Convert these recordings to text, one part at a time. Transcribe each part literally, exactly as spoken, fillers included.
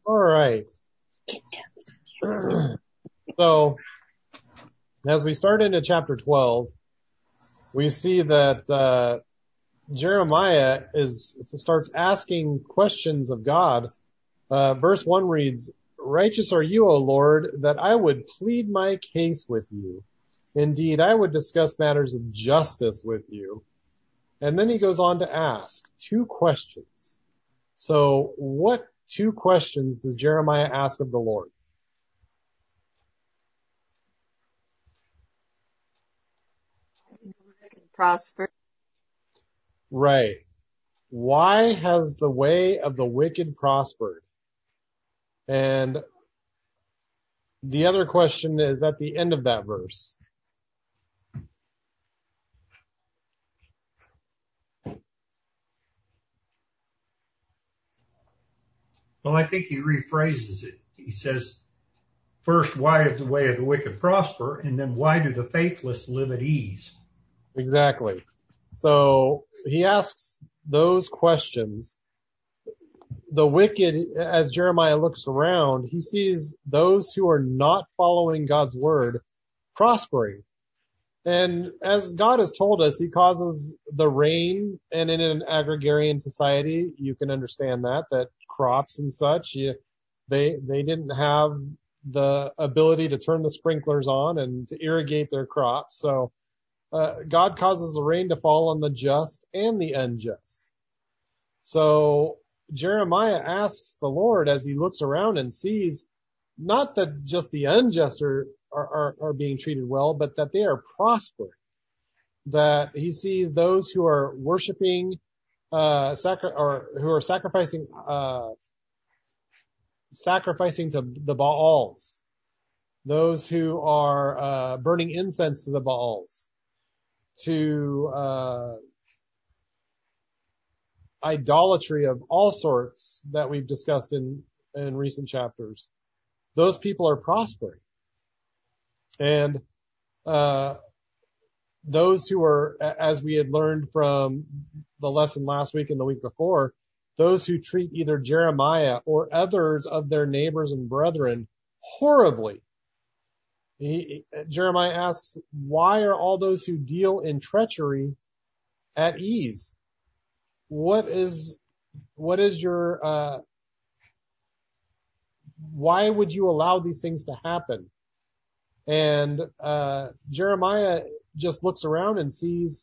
All right. So, as we start into chapter twelve, we see that uh, Jeremiah is starts asking questions of God. Uh, verse one reads, "Righteous are you, O Lord, that I would plead my case with you. Indeed, I would discuss matters of justice with you." And then he goes on to ask two questions. So what two questions does Jeremiah ask of the Lord? Prosper. Right. Why has the way of the wicked prospered? And the other question is at the end of that verse. Well, I think he rephrases it. He says, first, why does the way of the wicked prosper? And then why do the faithless live at ease? Exactly. So he asks those questions. The wicked, as Jeremiah looks around, he sees those who are not following God's word prospering. And as God has told us, he causes the rain, and in an agrarian society, you can understand that, that crops and such, you, they, they didn't have the ability to turn the sprinklers on and to irrigate their crops. So, uh, God causes the rain to fall on the just and the unjust. So Jeremiah asks the Lord as he looks around and sees not that just the unjust are, are, are being treated well, but that they are prospering. That he sees those who are worshiping, uh, sacri- or who are sacrificing, uh, sacrificing to the Baals. Those who are, uh, burning incense to the Baals. To, uh, idolatry of all sorts that we've discussed in, in recent chapters. Those people are prospering. And, uh, those who are, as we had learned from the lesson last week and the week before, those who treat either Jeremiah or others of their neighbors and brethren horribly. He, Jeremiah asks, why are all those who deal in treachery at ease? What is, what is your, uh, why would you allow these things to happen? And, uh, Jeremiah just looks around and sees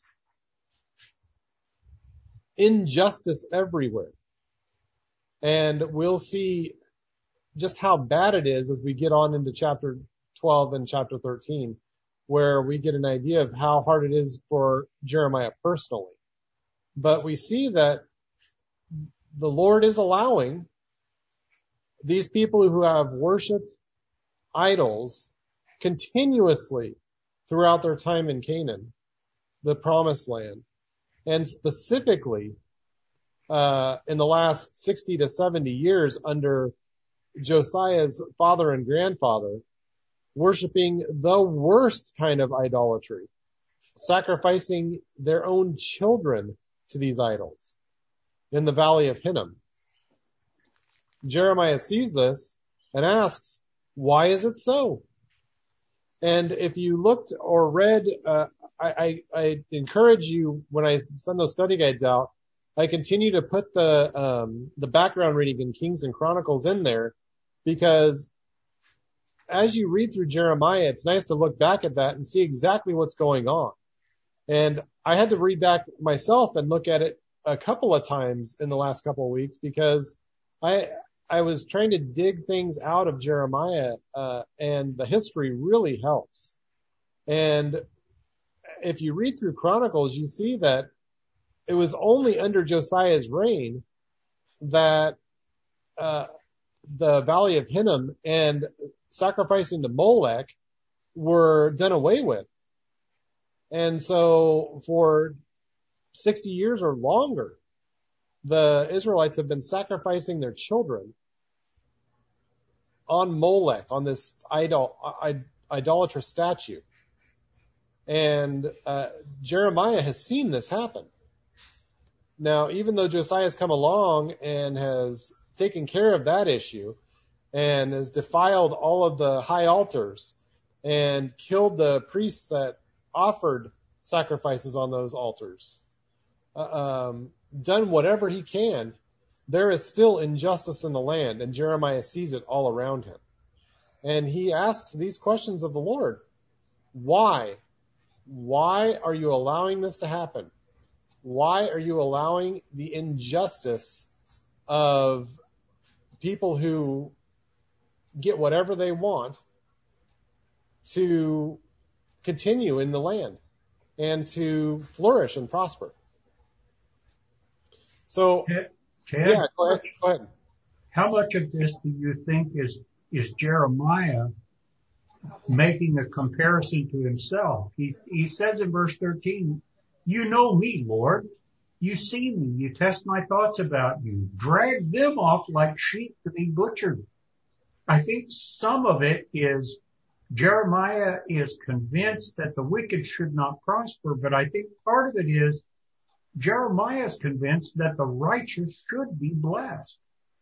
injustice everywhere. And we'll see just how bad it is as we get on into chapter twelve and chapter thirteen, where we get an idea of how hard it is for Jeremiah personally. But we see that the Lord is allowing these people who have worshipped idols continuously throughout their time in Canaan, the promised land, and specifically uh in the last sixty to seventy years under Josiah's father and grandfather, worshiping the worst kind of idolatry, sacrificing their own children to these idols in the valley of Hinnom. Jeremiah sees this and asks, why is it so? And if you looked or read, uh, I, I, I encourage you, when I send those study guides out, I continue to put the, um, the background reading in Kings and Chronicles in there, because as you read through Jeremiah, it's nice to look back at that and see exactly what's going on. And I had to read back myself and look at it a couple of times in the last couple of weeks, because I, I was trying to dig things out of Jeremiah, uh, and the history really helps. And if you read through Chronicles, you see that it was only under Josiah's reign that, uh, the Valley of Hinnom and sacrificing to Molech were done away with. And so for sixty years or longer, the Israelites have been sacrificing their children on Molech, on this idol, idolatrous statue. And uh, Jeremiah has seen this happen. Now, even though Josiah has come along and has taken care of that issue, and has defiled all of the high altars and killed the priests that offered sacrifices on those altars, uh, um, done whatever he can, there is still injustice in the land, and Jeremiah sees it all around him. And he asks these questions of the Lord. Why? Why are you allowing this to happen? Why are you allowing the injustice of people who get whatever they want to continue in the land and to flourish and prosper? So, Ted, yeah, go ahead. Go ahead. How much of this do you think is is Jeremiah making a comparison to himself? He he says in verse thirteen, "You know me, Lord. You see me. You test my thoughts about you. Drag them off like sheep to be butchered." I think some of it is Jeremiah is convinced that the wicked should not prosper, but I think part of it is Jeremiah is convinced that the righteous should be blessed.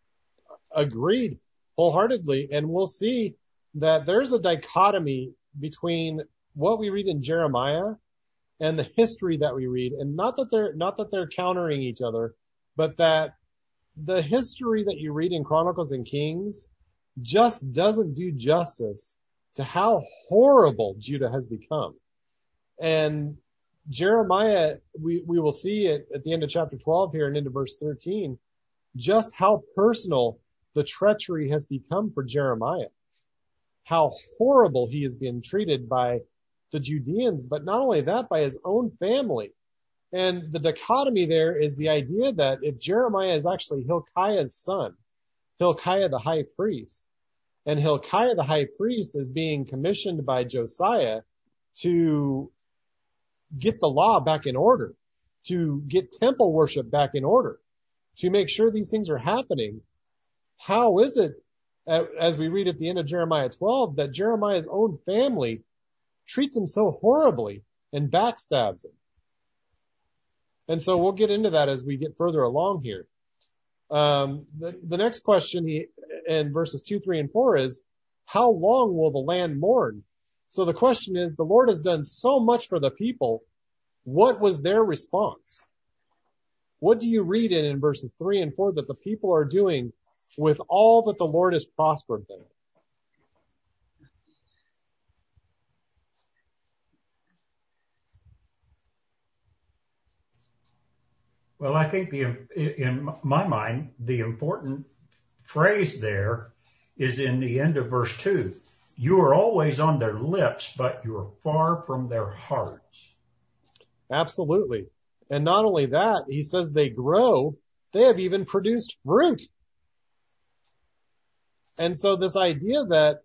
Agreed wholeheartedly. And we'll see that there's a dichotomy between what we read in Jeremiah and the history that we read. And not that they're, not that they're countering each other, but that the history that you read in Chronicles and Kings just doesn't do justice to how horrible Judah has become. And Jeremiah, we, we will see it at the end of chapter twelve here and into verse thirteen, just how personal the treachery has become for Jeremiah. How horrible he has been treated by the Judeans, but not only that, by his own family. And the dichotomy there is the idea that if Jeremiah is actually Hilkiah's son, Hilkiah the high priest, and Hilkiah the high priest is being commissioned by Josiah to get the law back in order, to get temple worship back in order, to make sure these things are happening. How is it, as we read at the end of Jeremiah twelve, that Jeremiah's own family treats him so horribly and backstabs him? And so we'll get into that as we get further along here. Um, the, the next question he, in verses two, three, and four is, how long will the land mourn? So the question is, the Lord has done so much for the people. What was their response? What do you read in, in verses three and four that the people are doing with all that the Lord has prospered them? Well, I think the, in my mind, the important phrase there is in the end of verse two. You are always on their lips, but you are far from their hearts. Absolutely. And not only that, he says they grow, they have even produced fruit. And so this idea that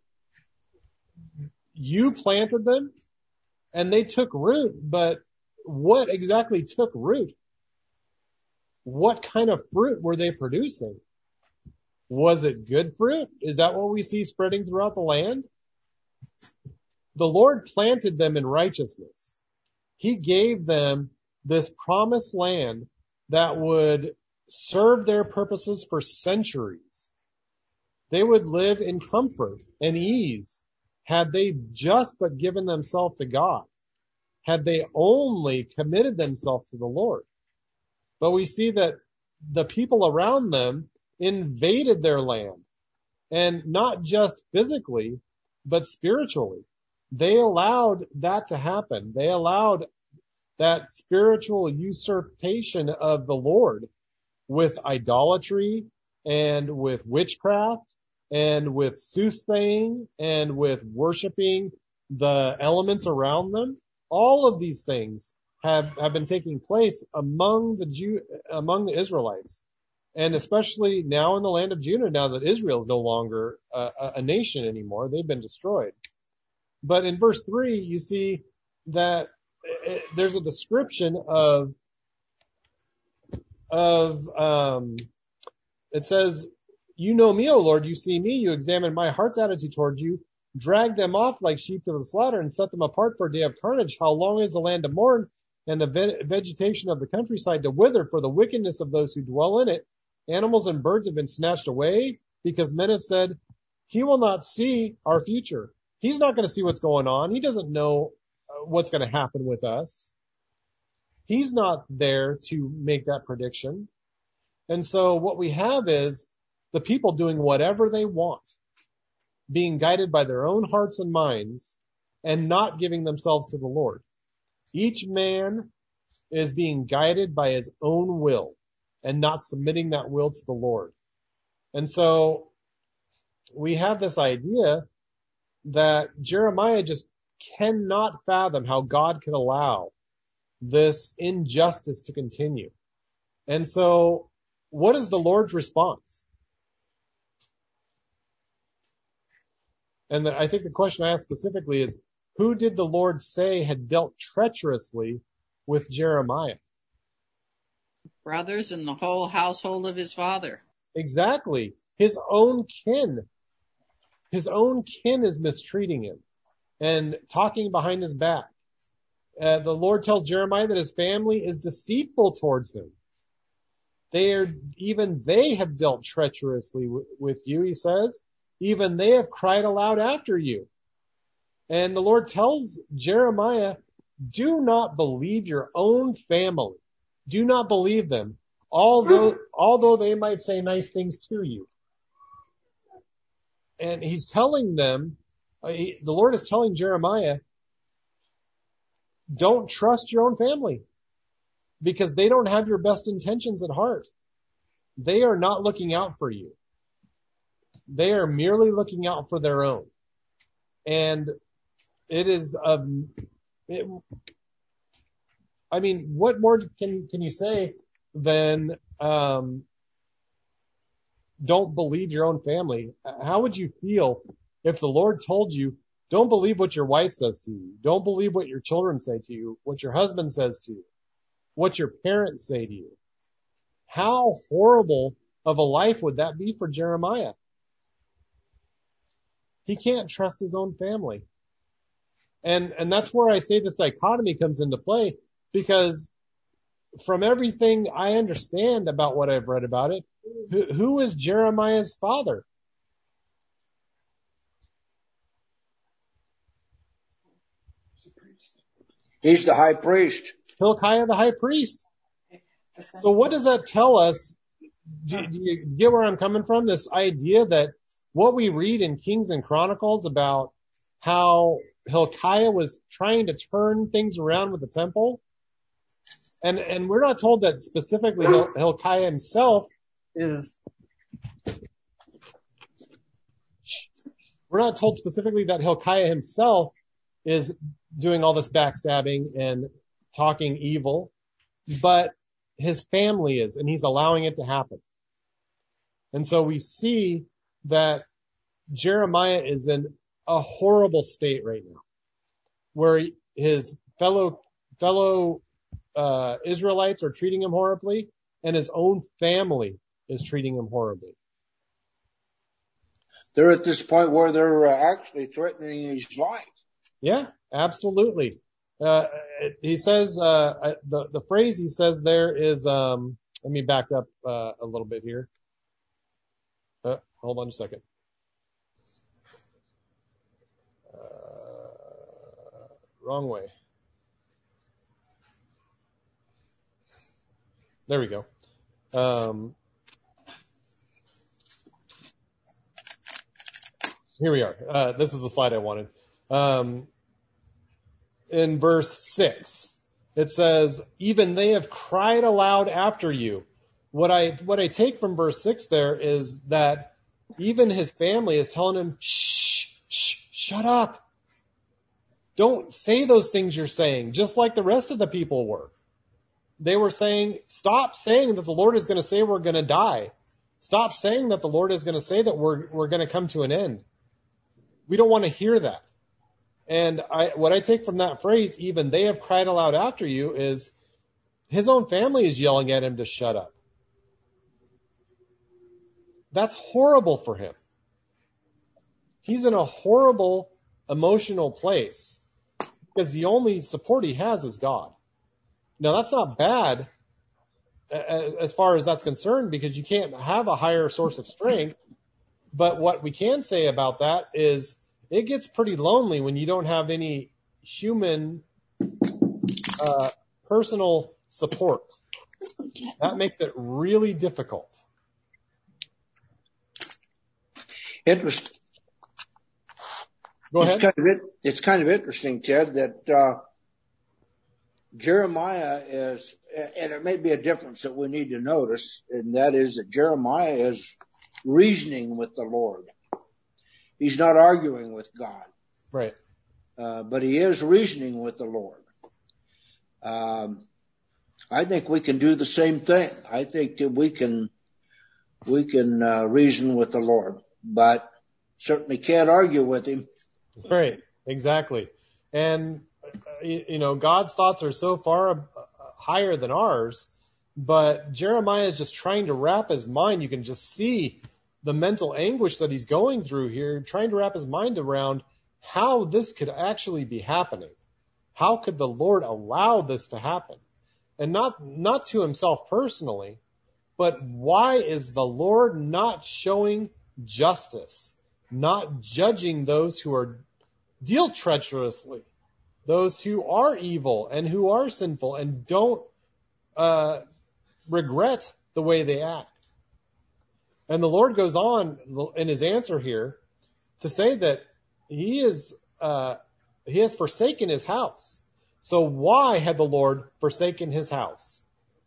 you planted them and they took root, but what exactly took root? What kind of fruit were they producing? Was it good fruit? Is that what we see spreading throughout the land? The Lord planted them in righteousness. He gave them this promised land that would serve their purposes for centuries. They would live in comfort and ease had they just but given themselves to God, had they only committed themselves to the Lord. But we see that the people around them invaded their land, and not just physically, but spiritually. They allowed that to happen. They allowed that spiritual usurpation of the Lord with idolatry and with witchcraft and with soothsaying and with worshiping the elements around them. All of these things have, have been taking place among the Jew, among the Israelites. And especially now in the land of Judah, now that Israel is no longer a, a nation anymore, they've been destroyed. But in verse three, you see that it, there's a description of, of, um, it says, you know me, O Lord, you see me, you examine my heart's attitude toward you, drag them off like sheep to the slaughter and set them apart for a day of carnage. How long is the land to mourn and the ve- vegetation of the countryside to wither for the wickedness of those who dwell in it? Animals and birds have been snatched away because men have said, He will not see our future. He's not going to see what's going on. He doesn't know what's going to happen with us. He's not there to make that prediction. And so what we have is the people doing whatever they want, being guided by their own hearts and minds, and not giving themselves to the Lord. Each man is being guided by his own will and not submitting that will to the Lord. And so we have this idea that Jeremiah just cannot fathom how God could allow this injustice to continue. And so what is the Lord's response? And the, I think the question I asked specifically is, who did the Lord say had dealt treacherously with Jeremiah? Brothers and the whole household of his father. Exactly. His own kin. His own kin is mistreating him and talking behind his back. Uh, the Lord tells Jeremiah that his family is deceitful towards him. They are, even they have dealt treacherously w- with you, he says. Even they have cried aloud after you. And the Lord tells Jeremiah, do not believe your own family. Do not believe them, although, although they might say nice things to you. And he's telling them, uh, he, the Lord is telling Jeremiah, don't trust your own family because they don't have your best intentions at heart. They are not looking out for you. They are merely looking out for their own. And it is, um, it, I mean, what more can, can you say than, um, don't believe your own family? How would you feel if the Lord told you, don't believe what your wife says to you. Don't believe what your children say to you, what your husband says to you, what your parents say to you? How horrible of a life would that be for Jeremiah? He can't trust his own family. And, and that's where I say this dichotomy comes into play, because from everything I understand about what I've read about it, who, who is Jeremiah's father? He's the high priest. Hilkiah the high priest. So what does that tell us? Do, do you get where I'm coming from? This idea that what we read in Kings and Chronicles about how Hilkiah was trying to turn things around with the temple. And, and we're not told that specifically Hil- Hilkiah himself is, we're not told specifically that Hilkiah himself is doing all this backstabbing and talking evil, but his family is, and he's allowing it to happen. And so we see that Jeremiah is in a horrible state right now, where his fellow, fellow, uh, Israelites are treating him horribly, and his own family is treating him horribly. They're at this point where they're uh, actually threatening his life. Yeah, absolutely. Uh, he says, uh, the, the phrase he says there is, um, let me back up, uh, a little bit here. Uh, hold on a second. Uh, wrong way. There we go. Um, here we are. Uh, this is the slide I wanted. Um, in verse six, it says, even they have cried aloud after you. What I, what I take from verse six there is that even his family is telling him, shh, shh, shut up. Don't say those things you're saying, just like the rest of the people were. They were saying, stop saying that the Lord is going to say we're going to die. Stop saying that the Lord is going to say that we're, we're going to come to an end. We don't want to hear that. And I, what I take from that phrase, even they have cried aloud after you, is his own family is yelling at him to shut up. That's horrible for him. He's in a horrible emotional place because the only support he has is God. Now, that's not bad as far as that's concerned, because you can't have a higher source of strength But what we can say about that is it gets pretty lonely when you don't have any human uh, personal support. That makes it really difficult. Interest. Go It's ahead. kind of it, it's kind of interesting, Ted, that uh, Jeremiah is, and it may be a difference that we need to notice, and that is that Jeremiah is reasoning with the Lord. He's not arguing with God, Right. uh, but he is reasoning with the Lord. Um, I think we can do the same thing. I think that we can we can uh, reason with the Lord, but certainly can't argue with him. Right. Exactly. And, uh, you, you know, God's thoughts are so far uh, higher than ours, but Jeremiah is just trying to wrap his mind. You can just see the mental anguish that he's going through here, trying to wrap his mind around how this could actually be happening. How could the Lord allow this to happen? And not, not to himself personally, but why is the Lord not showing justice, not judging those who are deal treacherously, those who are evil and who are sinful and don't uh, regret the way they act? And the Lord goes on in his answer here to say that he is uh, he has forsaken his house. So why had the Lord forsaken his house?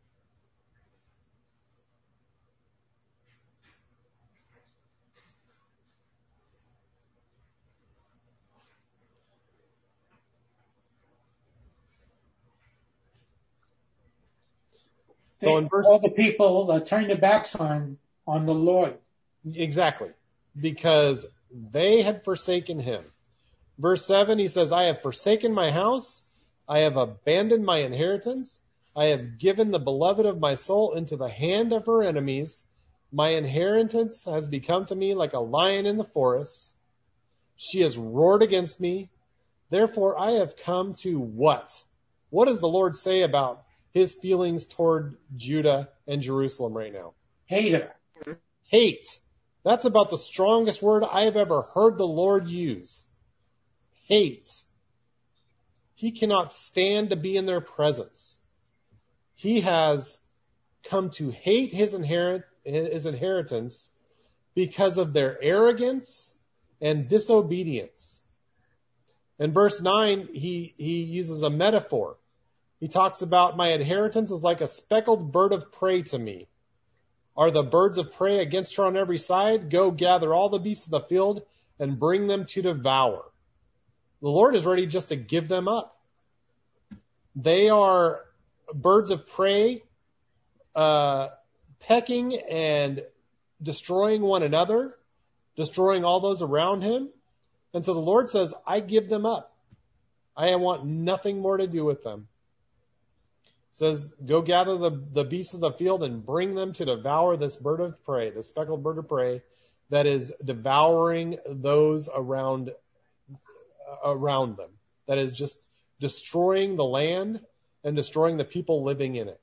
So in verse all the people uh, turned their backs on on the Lord. Exactly. Because they had forsaken him. Verse seven, he says, I have forsaken my house. I have abandoned my inheritance. I have given the beloved of my soul into the hand of her enemies. My inheritance has become to me like a lion in the forest. She has roared against me. Therefore, I have come to what? What does the Lord say about his feelings toward Judah and Jerusalem right now? Hater. Hate. That's about the strongest word I have ever heard the Lord use. Hate. He cannot stand to be in their presence. He has come to hate his, inherit, his inheritance because of their arrogance and disobedience. In verse nine, he, he uses a metaphor. He talks about my inheritance is like a speckled bird of prey to me. Are the birds of prey against her on every side? Go gather all the beasts of the field and bring them to devour. The Lord is ready just to give them up. They are birds of prey, uh, pecking and destroying one another, destroying all those around him. And so the Lord says, I give them up. I want nothing more to do with them. Says, go gather the, the beasts of the field and bring them to devour this bird of prey, the speckled bird of prey that is devouring those around, uh, around them. That is just destroying the land and destroying the people living in it.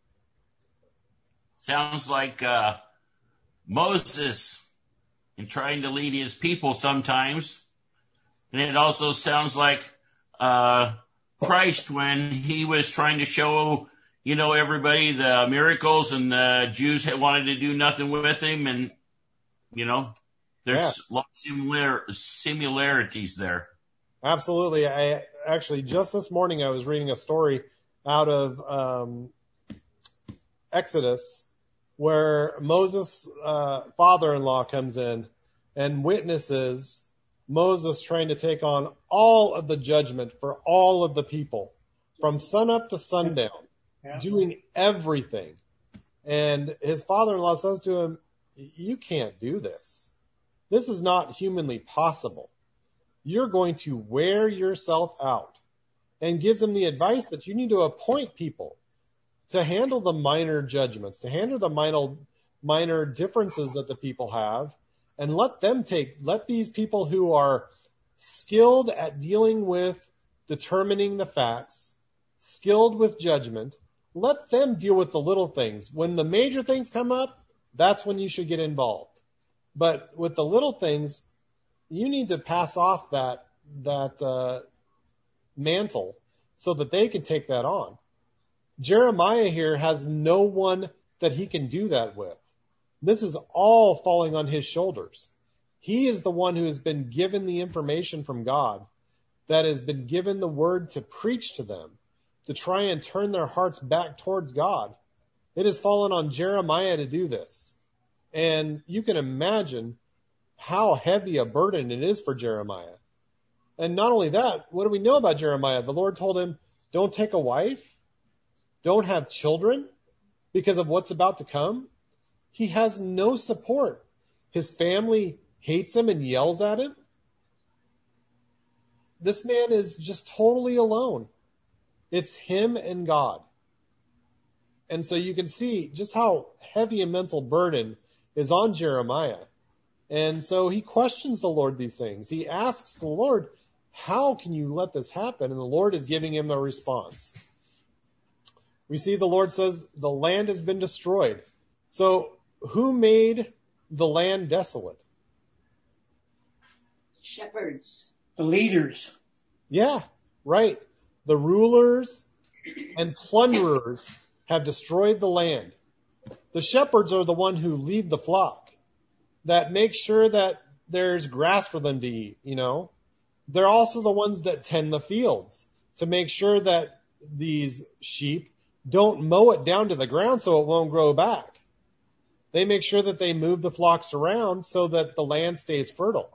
Sounds like uh, Moses in trying to lead his people sometimes. And it also sounds like uh, Christ when he was trying to show, you know, everybody the miracles, and the Jews had wanted to do nothing with him. And, you know, there's Yeah. a lot of similar, similarities there. Absolutely. I actually, just this morning, I was reading a story out of um, Exodus where Moses' uh, father-in-law comes in and witnesses Moses trying to take on all of the judgment for all of the people from sunup to sundown, Yeah. doing everything. And his father-in-law says to him, you can't do this. This is not humanly possible. You're going to wear yourself out. And gives him the advice that you need to appoint people to handle the minor judgments, to handle the minor, minor differences that the people have, and let them take, let these people who are skilled at dealing with determining the facts, skilled with judgment, let them deal with the little things. When the major things come up, that's when you should get involved. But with the little things, you need to pass off that, that, uh, mantle so that they can take that on. Jeremiah here has no one that he can do that with. This is all falling on his shoulders. He is the one who has been given the information from God, that has been given the word to preach to them, to try and turn their hearts back towards God. It has fallen on Jeremiah to do this. And you can imagine how heavy a burden it is for Jeremiah. And not only that, what do we know about Jeremiah? The Lord told him, don't take a wife, don't have children because of what's about to come. He has no support. His family hates him and yells at him. This man is just totally alone. It's him and God. And so you can see just how heavy a mental burden is on Jeremiah. And so he questions the Lord these things. He asks the Lord, how can you let this happen? And the Lord is giving him a response. We see the Lord says the land has been destroyed. So who made the land desolate? Shepherds. The leaders. Yeah, right. The rulers and plunderers have destroyed the land. The shepherds are the one who lead the flock, that make sure that there's grass for them to eat, you know. They're also the ones that tend the fields to make sure that these sheep don't mow it down to the ground so it won't grow back. They make sure that they move the flocks around so that the land stays fertile.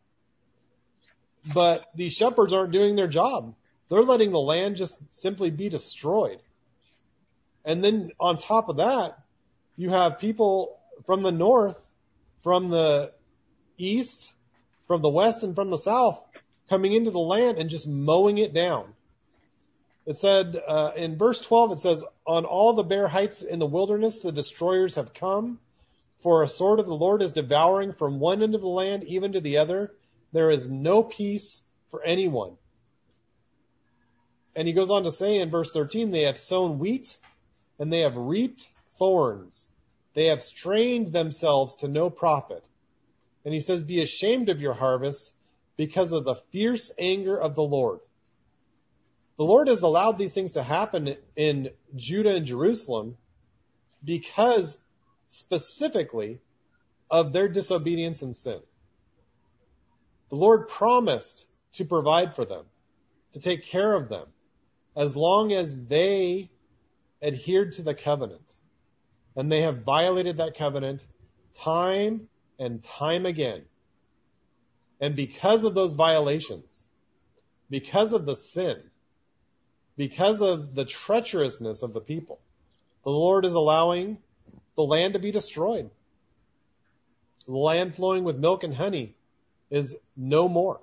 But these shepherds aren't doing their job. They're letting the land just simply be destroyed. And then on top of that, you have people from the north, from the east, from the west, and from the south coming into the land and just mowing it down. It said uh, in verse twelve, it says, on all the bare heights in the wilderness, the destroyers have come. For a sword of the Lord is devouring from one end of the land even to the other. There is no peace for anyone. And he goes on to say in verse thirteen, they have sown wheat and they have reaped thorns. They have strained themselves to no profit. And he says, be ashamed of your harvest because of the fierce anger of the Lord. The Lord has allowed these things to happen in Judah and Jerusalem because specifically of their disobedience and sin. The Lord promised to provide for them, to take care of them, as long as they adhered to the covenant. And they have violated that covenant time and time again. And because of those violations, because of the sin, because of the treacherousness of the people, the Lord is allowing the land to be destroyed. The land flowing with milk and honey is no more.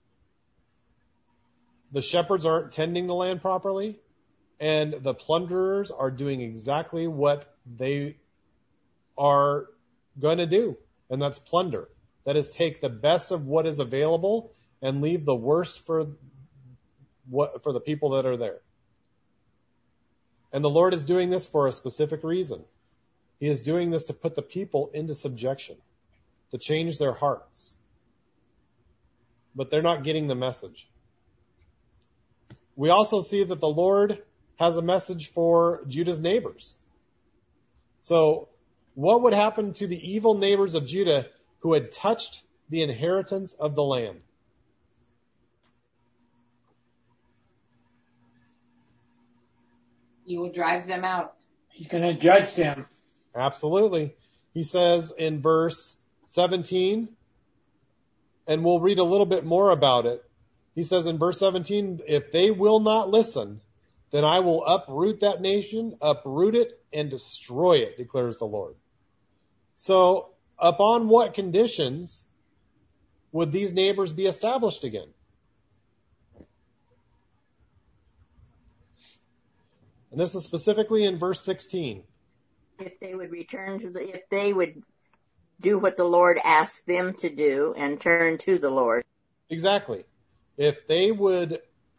The shepherds aren't tending the land properly, and the plunderers are doing exactly what they are going to do, and that's plunder. That is, take the best of what is available and leave the worst for what for the people that are there. And the Lord is doing this for a specific reason. He is doing this to put the people into subjection, to change their hearts. But they're not getting the message. We also see that the Lord has a message for Judah's neighbors. So what would happen to the evil neighbors of Judah who had touched the inheritance of the land? You will drive them out. He's going to judge them. Absolutely. He says in verse seventeen, and we'll read a little bit more about it. He says in verse seventeen, if they will not listen, then I will uproot that nation, uproot it, and destroy it, declares the Lord. So, upon what conditions would these neighbors be established again? And this is specifically in verse sixteen. If they would return to the, if they would do what the Lord asked them to do and turn to the Lord. Exactly. If they would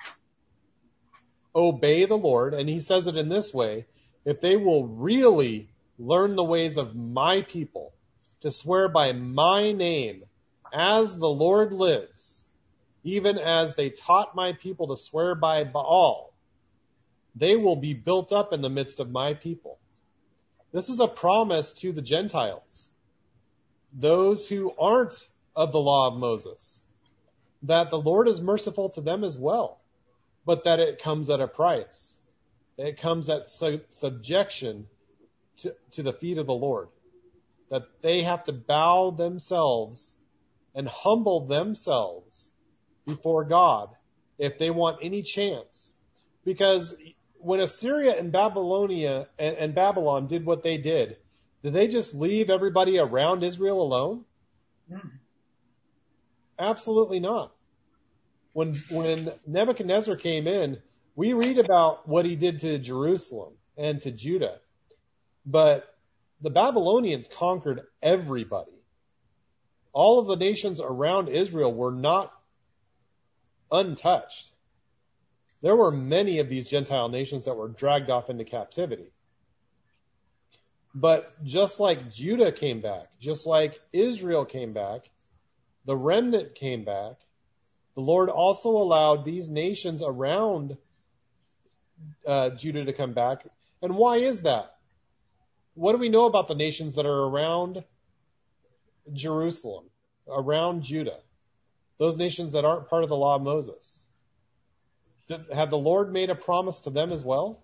obey the Lord, and he says it in this way, if they will really learn the ways of my people, to swear by my name, as the Lord lives, even as they taught my people to swear by Baal, they will be built up in the midst of my people. This is a promise to the Gentiles, those who aren't of the law of Moses, that the Lord is merciful to them as well, but that it comes at a price. It comes at su- subjection to, to the feet of the Lord, that they have to bow themselves and humble themselves before God if they want any chance. Because when Assyria and Babylonia and, and Babylon did what they did, did they just leave everybody around Israel alone? Mm. Absolutely not. When when Nebuchadnezzar came in, we read about what he did to Jerusalem and to Judah. But the Babylonians conquered everybody. All of the nations around Israel were not untouched. There were many of these Gentile nations that were dragged off into captivity. But just like Judah came back, just like Israel came back, the remnant came back, the Lord also allowed these nations around uh, Judah to come back. And why is that? What do we know about the nations that are around Jerusalem, around Judah? Those nations that aren't part of the law of Moses. Did, have the Lord made a promise to them as well?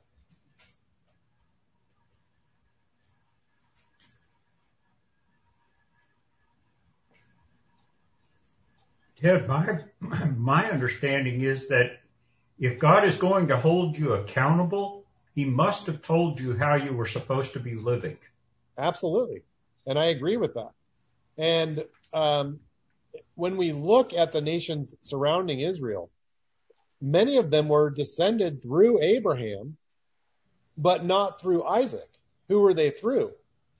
Ted, my, my understanding is that if God is going to hold you accountable, he must have told you how you were supposed to be living. Absolutely. And I agree with that. And um, when we look at the nations surrounding Israel, many of them were descended through Abraham, but not through Isaac. Who were they through?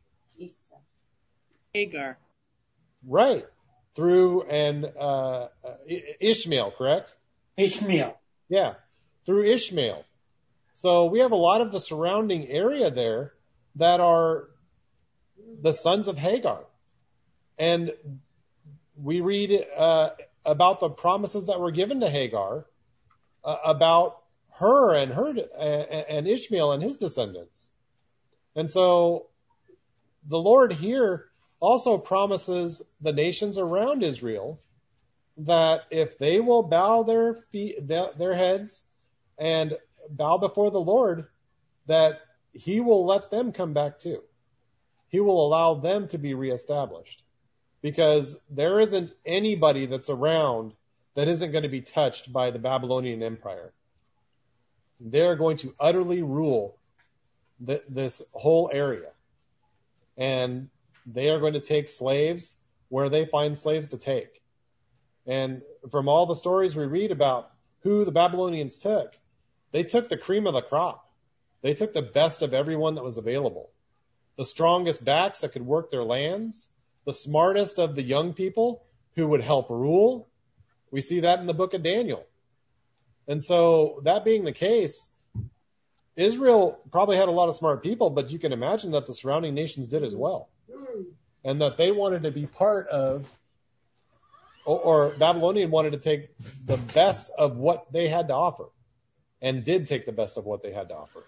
Hagar. Right. Through and uh, Ishmael, correct? Ishmael. Yeah, through Ishmael. So we have a lot of the surrounding area there that are the sons of Hagar. And we read uh, about the promises that were given to Hagar, uh, about her and her uh, and Ishmael and his descendants. And so the Lord here also promises the nations around Israel that if they will bow their feet, their heads and bow before the Lord, that he will let them come back too. He will allow them to be reestablished, because there isn't anybody that's around that isn't going to be touched by the Babylonian Empire. They're going to utterly rule th- this whole area. And they are going to take slaves where they find slaves to take. And from all the stories we read about who the Babylonians took, they took the cream of the crop. They took the best of everyone that was available. The strongest backs that could work their lands, the smartest of the young people who would help rule. We see that in the book of Daniel. And so that being the case, Israel probably had a lot of smart people, but you can imagine that the surrounding nations did as well. And that they wanted to be part of, or, or Babylonian wanted to take the best of what they had to offer, and did take the best of what they had to offer.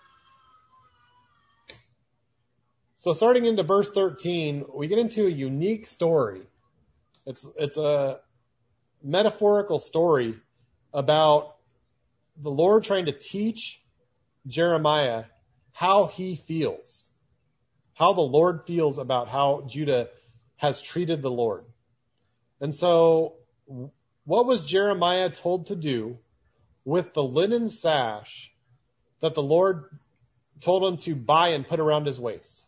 So starting into verse thirteen, we get into a unique story. It's, it's a metaphorical story about the Lord trying to teach Jeremiah how he feels, how the Lord feels about how Judah has treated the Lord. And so what was Jeremiah told to do with the linen sash that the Lord told him to buy and put around his waist?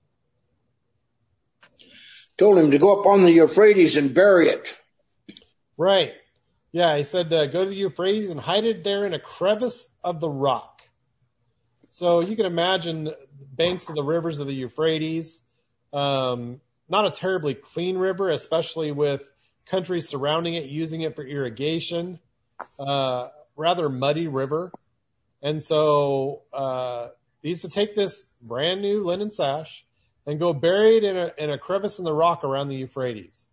Told him to go up on the Euphrates and bury it. Right. Yeah, he said, uh, go to the Euphrates and hide it there in a crevice of the rock. So you can imagine banks of the rivers of the Euphrates, um, not a terribly clean river, especially with countries surrounding it, using it for irrigation, uh, rather muddy river. And so uh, he used to take this brand new linen sash, and go bury it in a, in a crevice in the rock around the Euphrates.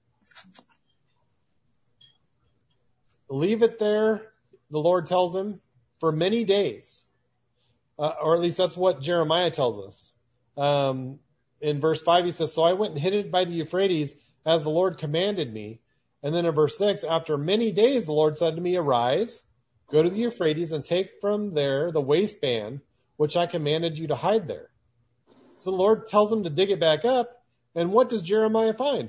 Leave it there, the Lord tells him, for many days. Uh, or at least that's what Jeremiah tells us. Um, in verse five, he says, so I went and hid it by the Euphrates as the Lord commanded me. And then in verse six, after many days, the Lord said to me, arise, go to the Euphrates and take from there the waistband, which I commanded you to hide there. So the Lord tells him to dig it back up. And what does Jeremiah find?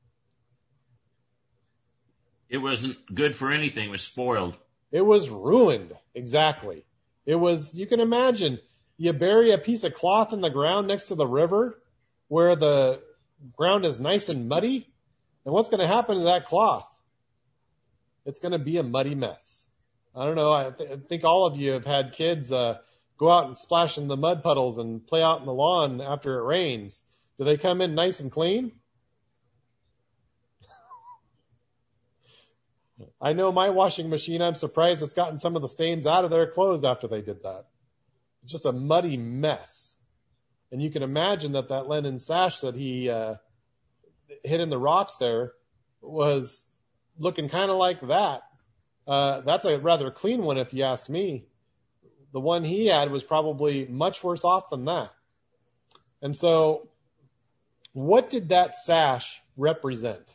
It wasn't good for anything. It was spoiled. It was ruined. Exactly. It was, you can imagine, you bury a piece of cloth in the ground next to the river where the ground is nice and muddy. And what's going to happen to that cloth? It's going to be a muddy mess. I don't know. I, th- I think all of you have had kids uh, go out and splash in the mud puddles and play out in the lawn after it rains. Do they come in nice and clean? I know my washing machine, I'm surprised it's gotten some of the stains out of their clothes after they did that. It's just a muddy mess. And you can imagine that that linen sash that he uh, hid in the rocks there was looking kind of like that. Uh, that's a rather clean one if you asked me. The one he had was probably much worse off than that. And so what did that sash represent?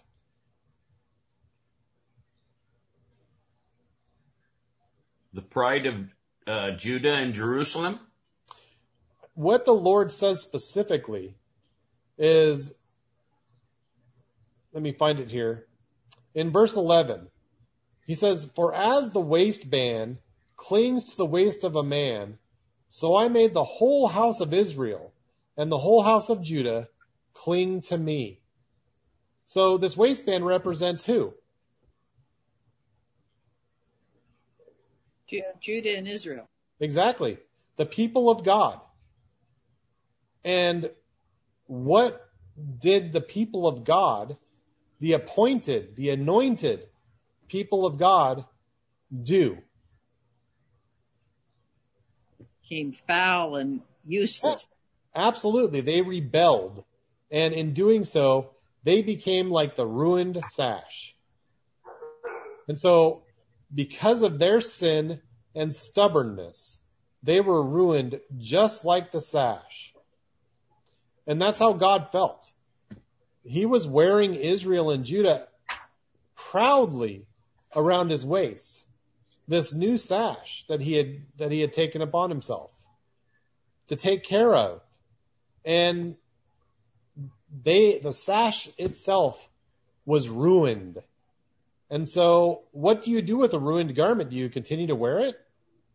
The pride of uh, Judah and Jerusalem? What the Lord says specifically is, let me find it here. In verse eleven, he says, for as the waistband clings to the waist of a man, so I made the whole house of Israel and the whole house of Judah cling to me. So this waistband represents who? Judah and Israel. Exactly. The people of God. And what did the people of God, the appointed, the anointed people of God, do? Became foul and useless. Absolutely. They rebelled. And in doing so, they became like the ruined sash. And so, because of their sin and stubbornness, they were ruined just like the sash. And that's how God felt. He was wearing Israel and Judah proudly around his waist, this new sash that he had, that he had taken upon himself to take care of. And they, the sash itself was ruined. And so what do you do with a ruined garment? Do you continue to wear it?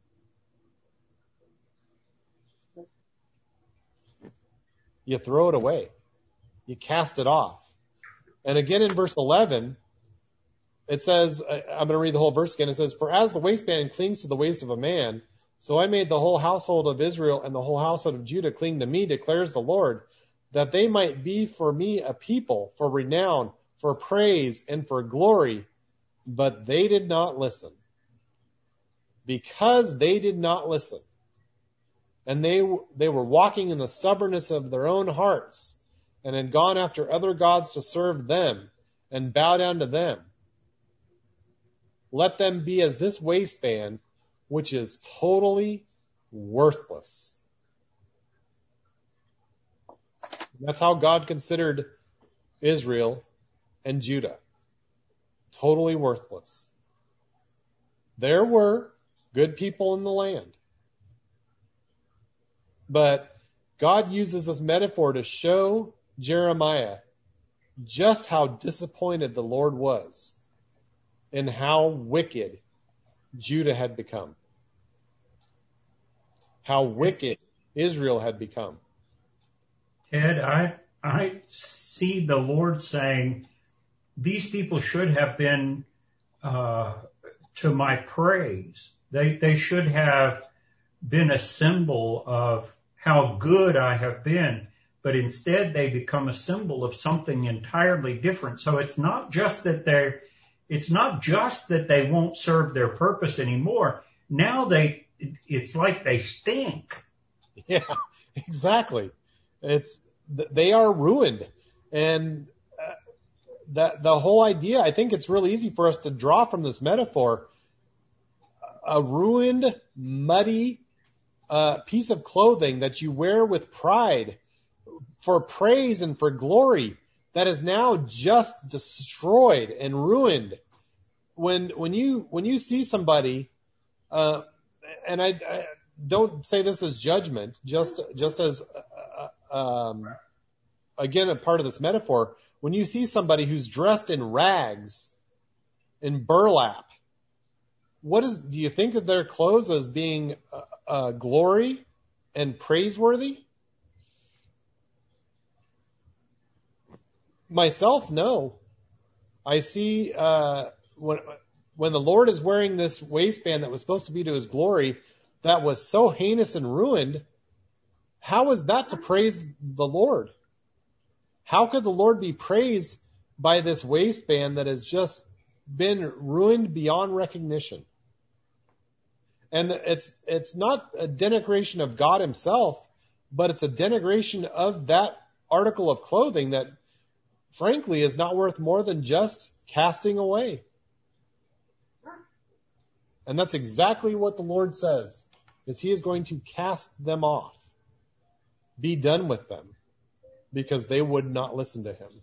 You throw it away. You cast it off. And again in verse eleven, it says, I'm going to read the whole verse again. It says, for as the waistband clings to the waist of a man, so I made the whole household of Israel and the whole household of Judah cling to me, declares the Lord, that they might be for me a people, for renown, for praise, and for glory. But they did not listen. Because they did not listen, and they they were walking in the stubbornness of their own hearts, and had gone after other gods to serve them, and bow down to them. Let them be as this waistband, which is totally worthless. That's how God considered Israel and Judah. Totally worthless. There were good people in the land. But God uses this metaphor to show Jeremiah just how disappointed the Lord was and how wicked Judah had become. How wicked Israel had become. Ted, I, I see the Lord saying, these people should have been uh, to my praise. They, they should have been a symbol of how good I have been, but instead they become a symbol of something entirely different. So it's not just that they're, it's not just that they won't serve their purpose anymore. Now they, it's like they stink. Yeah, exactly. It's, th- they are ruined. And uh, that the whole idea, I think it's really easy for us to draw from this metaphor, a ruined, muddy uh, piece of clothing that you wear with pride for praise and for glory that is now just destroyed and ruined. When when you when you see somebody, uh, and I, I don't say this as judgment, just just as uh, um, again a part of this metaphor. When you see somebody who's dressed in rags, in burlap, what is? Do you think of their clothes as being uh, uh, glory and praiseworthy? Myself, no. I see uh, when when the Lord is wearing this waistband that was supposed to be to His glory, that was so heinous and ruined. How is that to praise the Lord? How could the Lord be praised by this waistband that has just been ruined beyond recognition? And it's it's not a denigration of God Himself, but it's a denigration of that article of clothing that, frankly, is not worth more than just casting away. And that's exactly what the Lord says, is He is going to cast them off. Be done with them, because they would not listen to Him.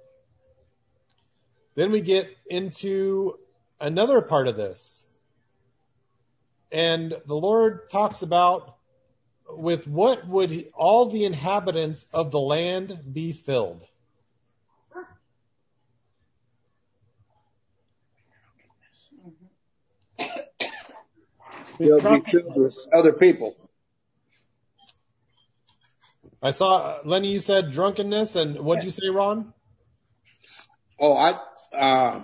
Then we get into another part of this. And the Lord talks about, with what would all the inhabitants of the land be filled? They'll be filled with other people. I saw, Lenny, you said drunkenness, and what'd you say, Ron? Oh, I uh,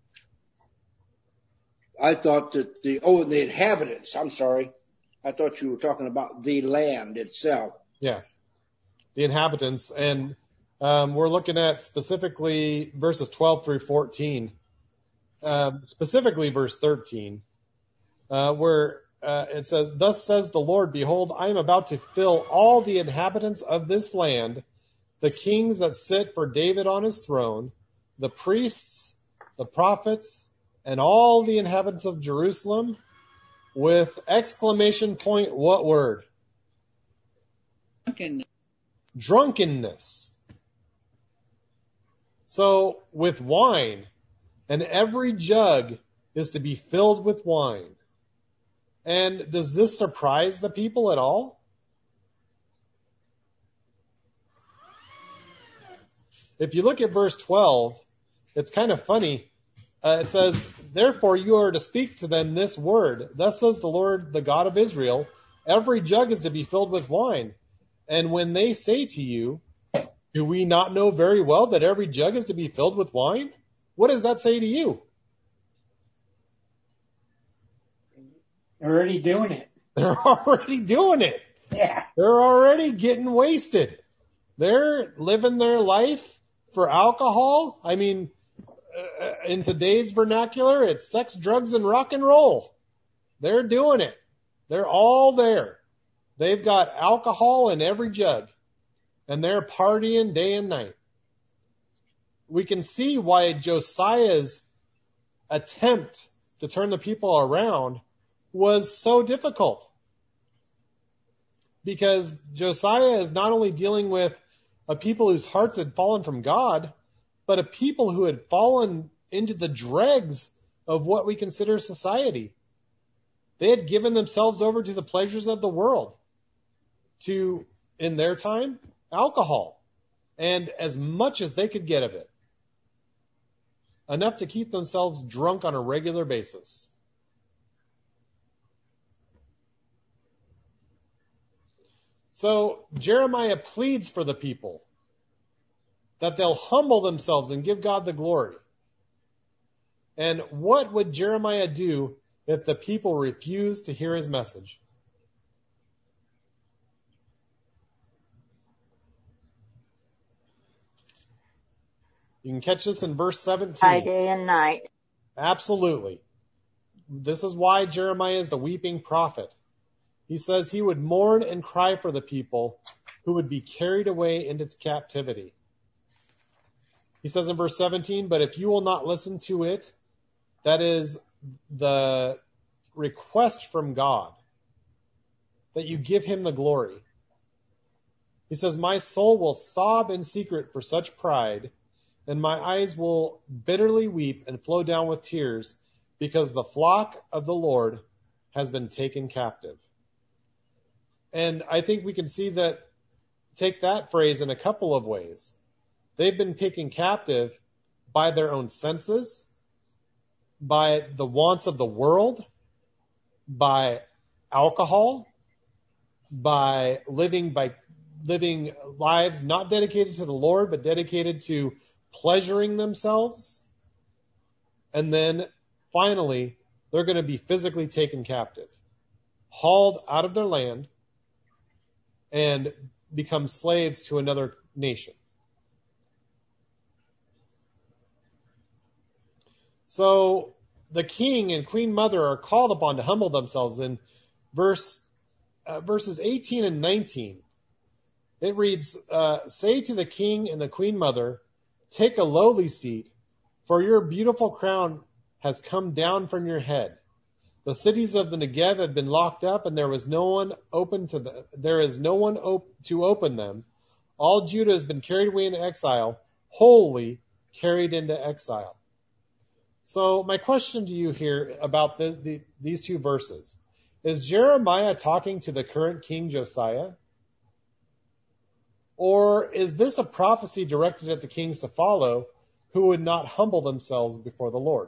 I thought that the, oh, the inhabitants, I'm sorry. I thought you were talking about the land itself. Yeah, the inhabitants. And um, we're looking at specifically verses twelve through fourteen, um, specifically verse thirteen, uh, where uh, it says, "Thus says the Lord, behold, I am about to fill all the inhabitants of this land, the kings that sit for David on his throne, the priests, the prophets, and all the inhabitants of Jerusalem," with exclamation point, what word? Drunkenness. Drunkenness. So with wine, and every jug is to be filled with wine. And does this surprise the people at all? If you look at verse twelve, it's kind of funny. Uh, it says, "Therefore you are to speak to them this word. Thus says the Lord, the God of Israel, every jug is to be filled with wine. And when they say to you, do we not know very well that every jug is to be filled with wine?" What does that say to you? They're already doing it. They're already doing it. Yeah. They're already getting wasted. They're living their life for alcohol. I mean, uh, in today's vernacular, it's sex, drugs, and rock and roll. They're doing it. They're all there. They've got alcohol in every jug, and they're partying day and night. We can see why Josiah's attempt to turn the people around was so difficult. Because Josiah is not only dealing with a people whose hearts had fallen from God, but a people who had fallen into the dregs of what we consider society. They had given themselves over to the pleasures of the world, to, in their time, alcohol, and as much as they could get of it. Enough to keep themselves drunk on a regular basis. So Jeremiah pleads for the people that they'll humble themselves and give God the glory. And what would Jeremiah do if the people refused to hear his message? You can catch this in verse seventeen. By day and night. Absolutely. This is why Jeremiah is the weeping prophet. He says he would mourn and cry for the people who would be carried away into captivity. He says in verse seventeen, but if you will not listen to it, that is the request from God, that you give him the glory. He says, my soul will sob in secret for such pride, and my eyes will bitterly weep and flow down with tears, because the flock of the Lord has been taken captive. And I think we can see that, take that phrase in a couple of ways. They've been taken captive by their own senses, by the wants of the world, by alcohol, by living by living lives not dedicated to the Lord, but dedicated to pleasuring themselves. And then finally, they're going to be physically taken captive, hauled out of their land, and become slaves to another nation. So the king and queen mother are called upon to humble themselves. In verse uh, verses eighteen and nineteen, it reads, uh, say to the king and the queen mother, take a lowly seat, for your beautiful crown has come down from your head. The cities of the Negev had been locked up, and there was no one open to the, there is no one op- to open them. All Judah has been carried away into exile, wholly carried into exile. So my question to you here about the, the, these two verses, is Jeremiah talking to the current king Josiah? Or is this a prophecy directed at the kings to follow who would not humble themselves before the Lord?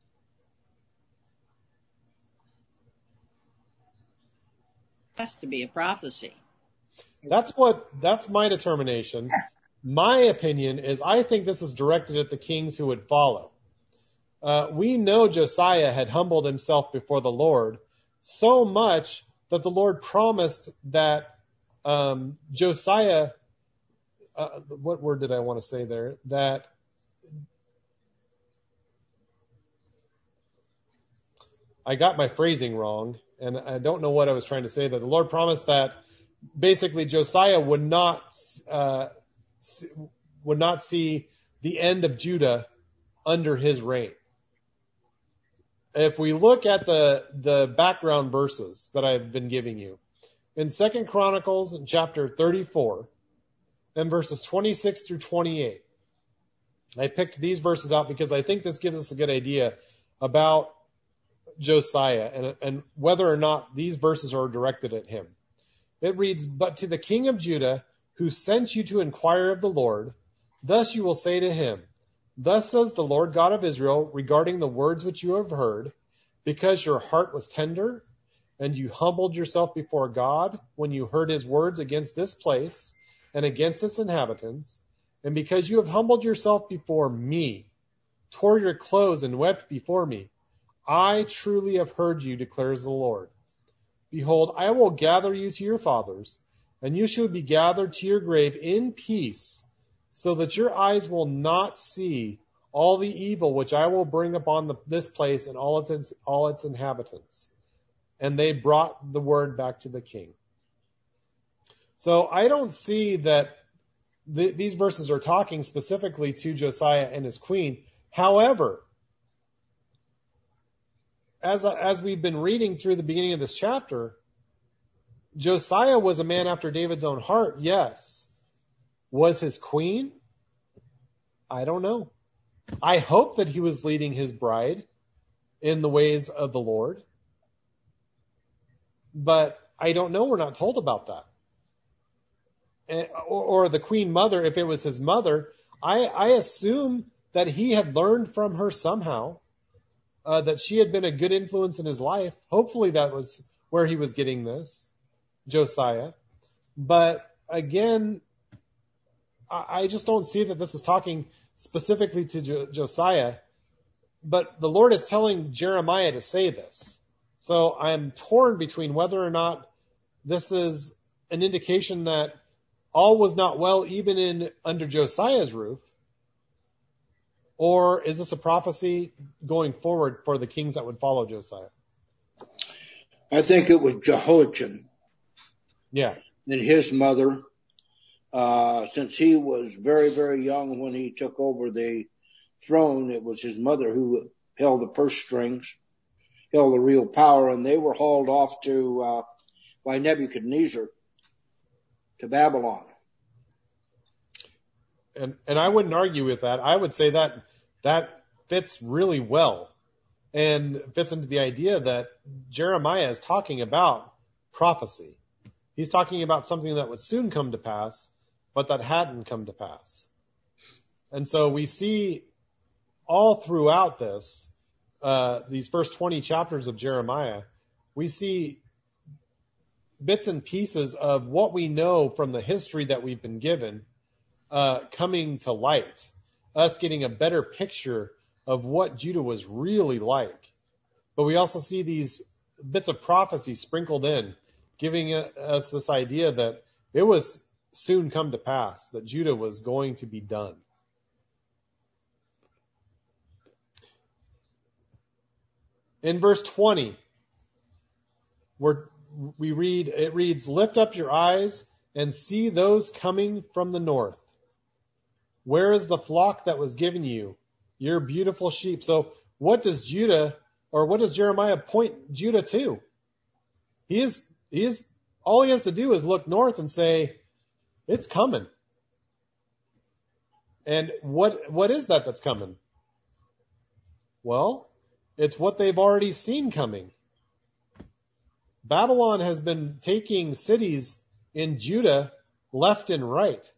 Has to be a prophecy. That's what, that's my determination. My opinion is I think this is directed at the kings who would follow. Uh, we know Josiah had humbled himself before the Lord so much that the Lord promised that um, Josiah, uh, what word did I want to say there? That I got my phrasing wrong, and I don't know what I was trying to say there. The Lord promised that basically Josiah would not uh, would not see the end of Judah under his reign. If we look at the, the background verses that I've been giving you, in Second Chronicles chapter thirty-four, and verses twenty-six through twenty-eight, I picked these verses out because I think this gives us a good idea about Josiah and, and whether or not these verses are directed at him. It reads, but to the king of Judah, who sent you to inquire of the Lord, thus you will say to him, thus says the Lord God of Israel regarding the words which you have heard, because your heart was tender, and you humbled yourself before God when you heard his words against this place and against its inhabitants, and because you have humbled yourself before me, tore your clothes and wept before me, I truly have heard you, declares the Lord. Behold, I will gather you to your fathers, and you shall be gathered to your grave in peace, so that your eyes will not see all the evil which I will bring upon the, this place and all its, all its inhabitants. And they brought the word back to the king. So I don't see that th- these verses are talking specifically to Josiah and his queen. However, as, as we've been reading through the beginning of this chapter, Josiah was a man after David's own heart, yes. Was his queen? I don't know. I hope that he was leading his bride in the ways of the Lord. But I don't know. We're not told about that. Or, or the queen mother, if it was his mother, I, I assume that he had learned from her somehow, uh, that she had been a good influence in his life. Hopefully that was where he was getting this, Josiah. But again, I just don't see that this is talking specifically to Jo- Josiah, but the Lord is telling Jeremiah to say this. So I'm torn between whether or not this is an indication that all was not well even in under Josiah's roof, or is this a prophecy going forward for the kings that would follow Josiah? I think it was Jehoiachin. Yeah. And his mother uh, since he was very, very young when he took over the throne. It was his mother who held the purse strings, held the real power, and they were hauled off to uh, by Nebuchadnezzar to Babylon. And and I wouldn't argue with that. I would say that that fits really well and fits into the idea that Jeremiah is talking about prophecy. He's talking about something that would soon come to pass, but that hadn't come to pass. And so we see all throughout this, uh, these first twenty chapters of Jeremiah, we see bits and pieces of what we know from the history that we've been given uh, coming to light, us getting a better picture of what Judah was really like. But we also see these bits of prophecy sprinkled in, giving us this idea that it was soon come to pass, that Judah was going to be done. In verse twenty, where we read, it reads, "Lift up your eyes and see those coming from the north. Where is the flock that was given you, your beautiful sheep?" So what does Judah, or what does Jeremiah point Judah to? He is, he is, all he has to do is look north and say, it's coming. And what, what is that that's coming? Well, it's what they've already seen coming. Babylon has been taking cities in Judah left and right.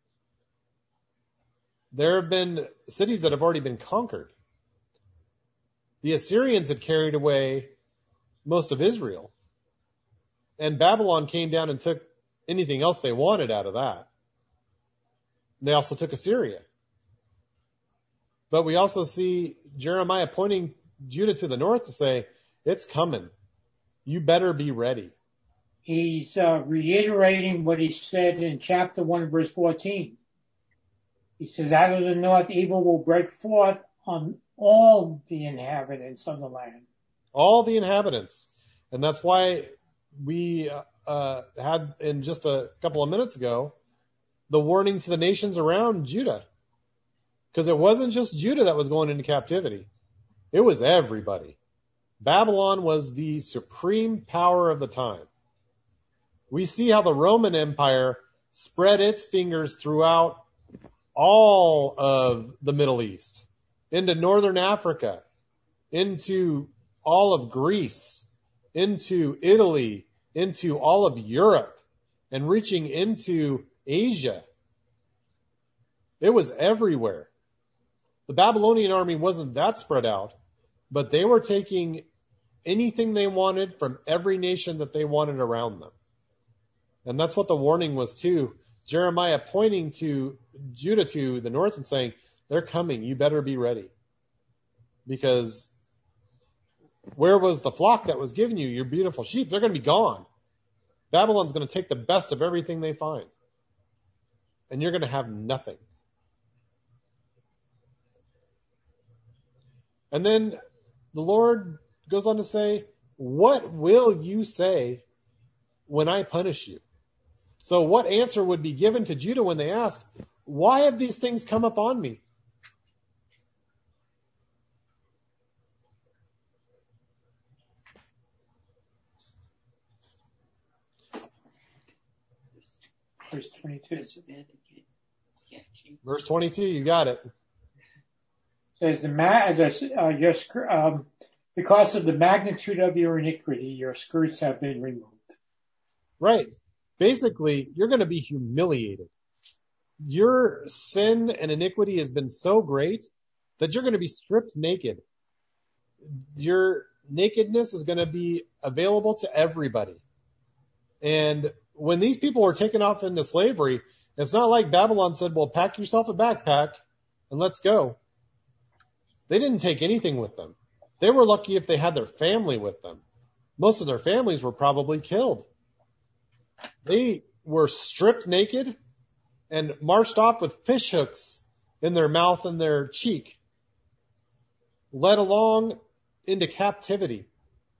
There have been cities that have already been conquered. The Assyrians had carried away most of Israel. And Babylon came down and took anything else they wanted out of that. They also took Assyria. But we also see Jeremiah pointing Judah to the north to say, it's coming. You better be ready. He's uh, reiterating what he said in chapter one, verse fourteen. He says, out of the north, evil will break forth on all the inhabitants of the land. All the inhabitants. And that's why we uh, had, in just a couple of minutes ago, the warning to the nations around Judah. Because it wasn't just Judah that was going into captivity. It was everybody. Babylon was the supreme power of the time. We see how the Roman Empire spread its fingers throughout all of the Middle East, into northern Africa, into all of Greece, into Italy, into all of Europe, and reaching into Asia. It was everywhere. The Babylonian army wasn't that spread out, but they were taking anything they wanted from every nation that they wanted around them. And that's what the warning was too. Jeremiah pointing to Judah to the north and saying, they're coming, you better be ready. Because where was the flock that was given you, your beautiful sheep? They're going to be gone. Babylon's going to take the best of everything they find. And you're going to have nothing. And then the Lord goes on to say, what will you say when I punish you? So what answer would be given to Judah when they asked, why have these things come upon me? Verse twenty-two. Verse twenty-two, you got it. Says the ma- as a, uh, your um, because of the magnitude of your iniquity, your skirts have been removed. Right. Basically, you're going to be humiliated. Your sin and iniquity has been so great that you're going to be stripped naked. Your nakedness is going to be available to everybody. And when these people were taken off into slavery, it's not like Babylon said, well, pack yourself a backpack and let's go. They didn't take anything with them. They were lucky if they had their family with them. Most of their families were probably killed. They were stripped naked and marched off with fish hooks in their mouth and their cheek, led along into captivity.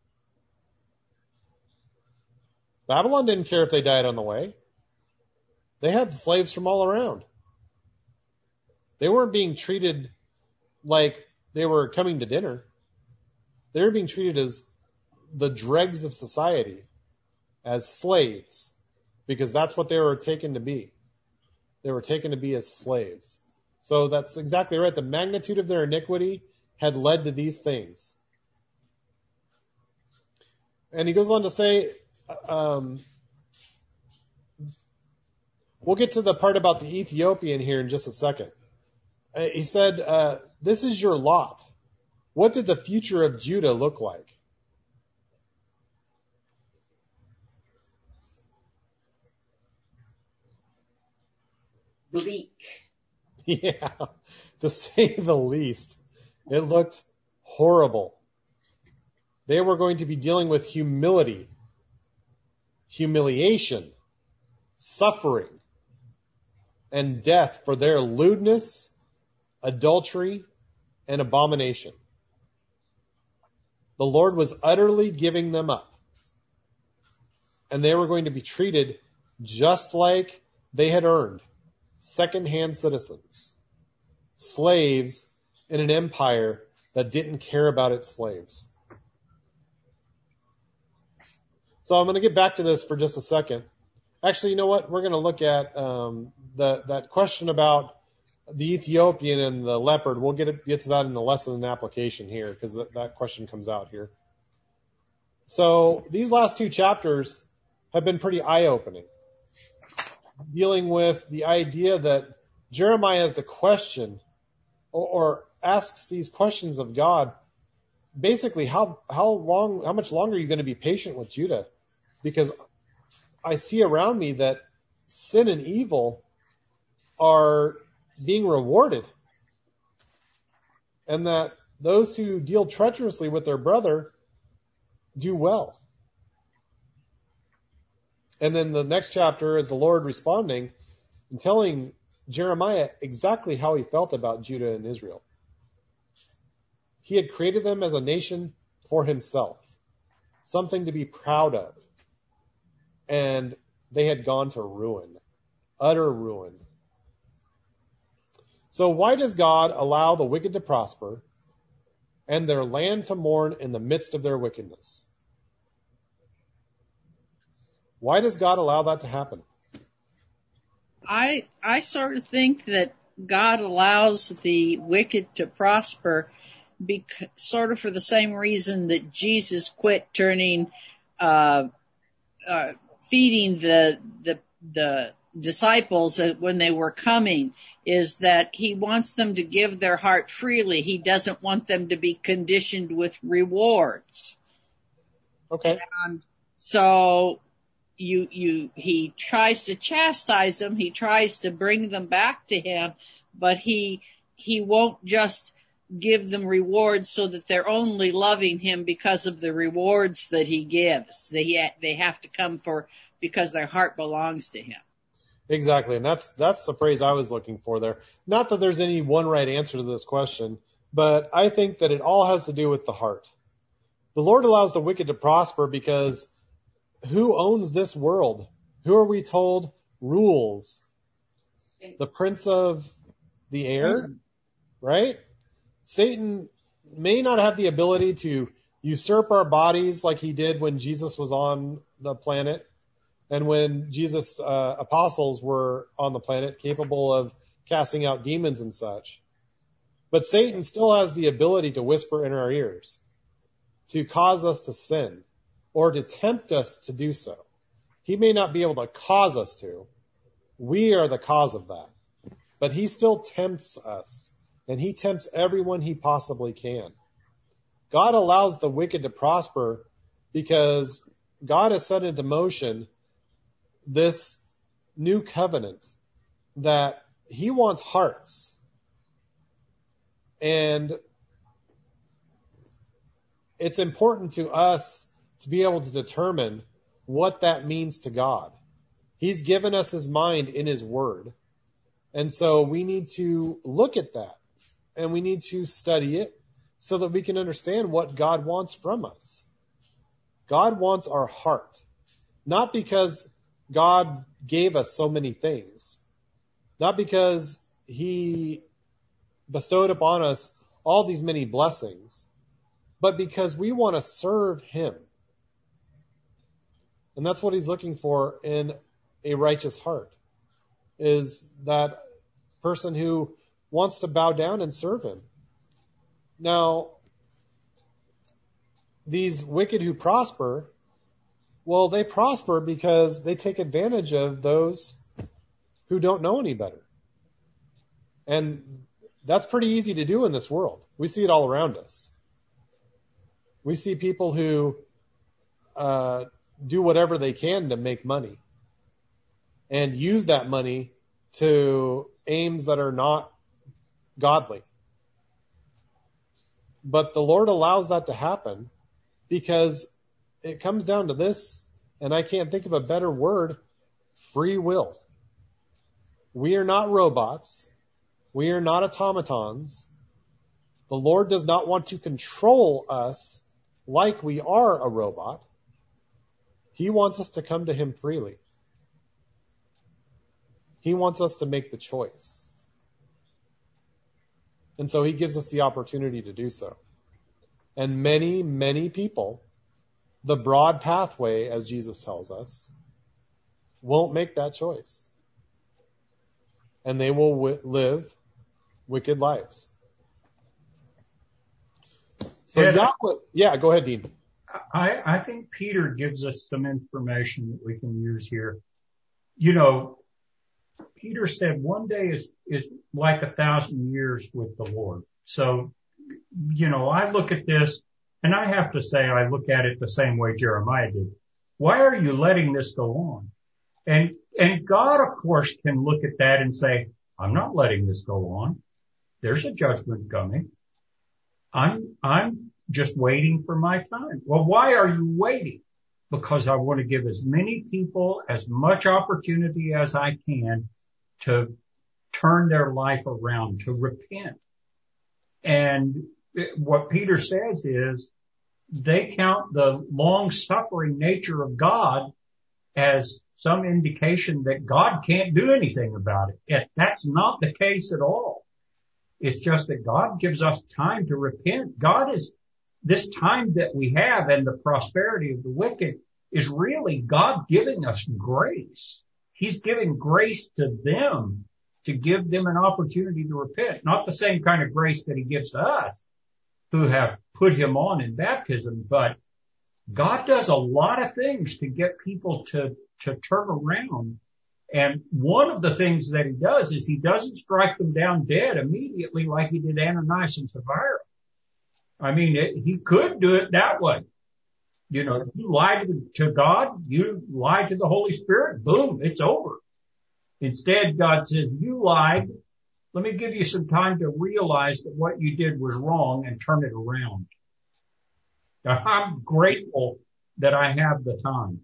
Babylon didn't care if they died on the way. They had slaves from all around. They weren't being treated like they were coming to dinner. They were being treated as the dregs of society, as slaves, because that's what they were taken to be. They were taken to be as slaves. So that's exactly right. The magnitude of their iniquity had led to these things. And he goes on to say, um, we'll get to the part about the Ethiopian here in just a second. Uh, he said, uh, this is your lot. What did the future of Judah look like? Bleak. Yeah, to say the least. It looked horrible. They were going to be dealing with humility, humiliation, suffering, and death for their lewdness, adultery, and abomination. The Lord was utterly giving them up. And they were going to be treated just like they had earned. Second-hand citizens. Slaves in an empire that didn't care about its slaves. So I'm going to get back to this for just a second. Actually, you know what? We're going to look at um, the, that question about the Ethiopian and the leopard. We'll get, it, get to that in the lesson and application here, because that, that question comes out here. So these last two chapters have been pretty eye-opening, dealing with the idea that Jeremiah has to question or, or asks these questions of God. Basically, how how long, how much longer are you going to be patient with Judah? Because I see around me that sin and evil are being rewarded, and that those who deal treacherously with their brother do well. And then the next chapter is the Lord responding and telling Jeremiah exactly how he felt about Judah and Israel. He had created them as a nation for himself, something to be proud of. And they had gone to ruin, utter ruin. So why does God allow the wicked to prosper and their land to mourn in the midst of their wickedness? Why does God allow that to happen? I I sort of think that God allows the wicked to prosper because, sort of for the same reason that Jesus quit turning, uh, uh, feeding the the the disciples when they were coming, is that he wants them to give their heart freely. He doesn't want them to be conditioned with rewards. Okay. And so You, you, he tries to chastise them. He tries to bring them back to him, but he, he won't just give them rewards so that they're only loving him because of the rewards that he gives. They, they have to come for, because their heart belongs to him. Exactly. And that's, that's the phrase I was looking for there. Not that there's any one right answer to this question, but I think that it all has to do with the heart. The Lord allows the wicked to prosper because who owns this world? Who are we told rules? The prince of the air, right? Satan may not have the ability to usurp our bodies like he did when Jesus was on the planet and when Jesus' uh, apostles were on the planet, capable of casting out demons and such. But Satan still has the ability to whisper in our ears, to cause us to sin, or to tempt us to do so. He may not be able to cause us to. We are the cause of that. But he still tempts us, and he tempts everyone he possibly can. God allows the wicked to prosper because God has set into motion this new covenant that he wants hearts. And it's important to us to be able to determine what that means to God. He's given us his mind in his word. And so we need to look at that and we need to study it so that we can understand what God wants from us. God wants our heart, not because God gave us so many things. Not because he bestowed upon us all these many blessings, but because we want to serve him. And that's what he's looking for in a righteous heart, is that person who wants to bow down and serve him. Now, these wicked who prosper, well, they prosper because they take advantage of those who don't know any better. And that's pretty easy to do in this world. We see it all around us. We see people who uh, do whatever they can to make money and use that money to aims that are not godly. But the Lord allows that to happen because it comes down to this, and I can't think of a better word, free will. We are not robots. We are not automatons. The Lord does not want to control us like we are a robot. He wants us to come to him freely. He wants us to make the choice. And so he gives us the opportunity to do so. And many, many people, the broad pathway, as Jesus tells us, won't make that choice. And they will w- live wicked lives. So yeah, Yahweh, yeah, go ahead, Dean. I, I think Peter gives us some information that we can use here. You know, Peter said one day is, is like a thousand years with the Lord. So, you know, I look at this, and I have to say I look at it the same way Jeremiah did. Why are you letting this go on? And, and God, of course, can look at that and say, I'm not letting this go on. There's a judgment coming. I'm, I'm just waiting for my time. Well, why are you waiting? Because I want to give as many people as much opportunity as I can to turn their life around, to repent. And what Peter says is they count the long-suffering nature of God as some indication that God can't do anything about it. Yet that's not the case at all. It's just that God gives us time to repent. God is, this time that we have and the prosperity of the wicked is really God giving us grace. He's giving grace to them to give them an opportunity to repent. Not the same kind of grace that he gives to us who have put him on in baptism, but God does a lot of things to get people to, to turn around. And one of the things that he does is he doesn't strike them down dead immediately like he did Ananias and Sapphira. I mean, it, he could do it that way. You know, you lied to God, you lied to the Holy Spirit, boom, it's over. Instead, God says, you lied. Let me give you some time to realize that what you did was wrong and turn it around. Now, I'm grateful that I have the time.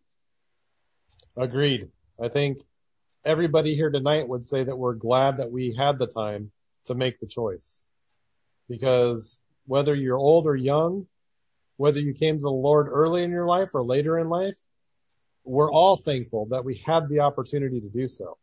Agreed. I think everybody here tonight would say that we're glad that we had the time to make the choice. Because whether you're old or young, whether you came to the Lord early in your life or later in life, we're all thankful that we had the opportunity to do so.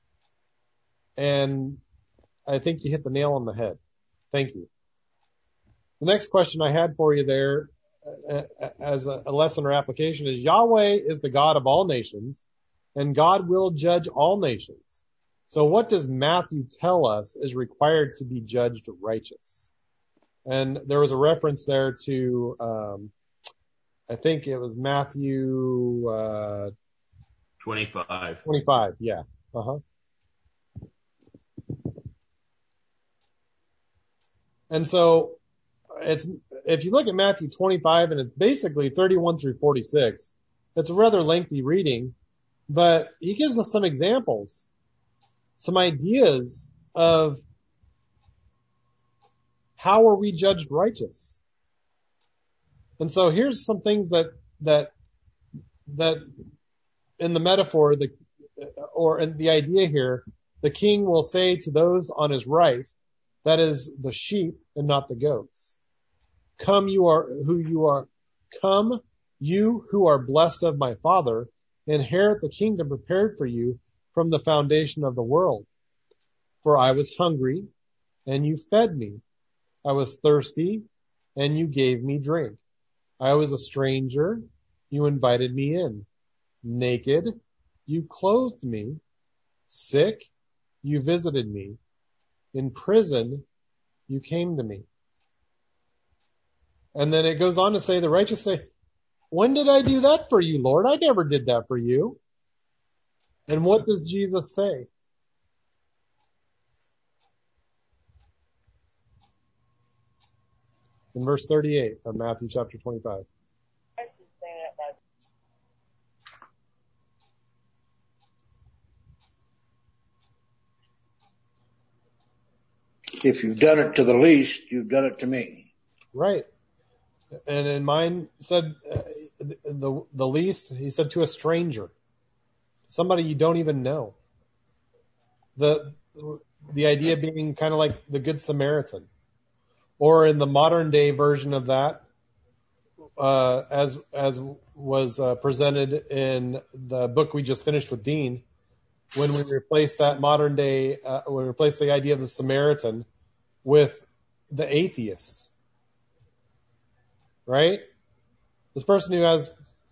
And I think you hit the nail on the head. Thank you. The next question I had for you there uh, as a, a lesson or application is Yahweh is the God of all nations, and God will judge all nations. So what does Matthew tell us is required to be judged righteous? And there was a reference there to, um, I think it was Matthew, uh, twenty-five. twenty-five. Yeah. Uh huh. And so it's, if you look at Matthew twenty-five, and it's basically thirty-one through forty-six, it's a rather lengthy reading, but he gives us some examples, some ideas of how are we judged righteous? And so here's some things that, that, that in the metaphor, the, or in the idea here, the king will say to those on his right, that is the sheep and not the goats. Come, you are who you are. Come, you who are blessed of my Father, inherit the kingdom prepared for you from the foundation of the world. For I was hungry, and you fed me. I was thirsty, and you gave me drink. I was a stranger, you invited me in. Naked, you clothed me. Sick, you visited me. In prison, you came to me. And then it goes on to say, the righteous say, when did I do that for you, Lord? I never did that for you. And what does Jesus say? In verse thirty-eight of Matthew chapter twenty-five. If you've done it to the least, you've done it to me. Right. And in mine said, uh, the, the least, he said to a stranger, somebody you don't even know. The, the idea being kind of like the Good Samaritan. Or in the modern day version of that, uh, as, as was uh, presented in the book we just finished with Dean, when we replaced that modern day, uh, we replaced the idea of the Samaritan with the atheist. Right? This person who has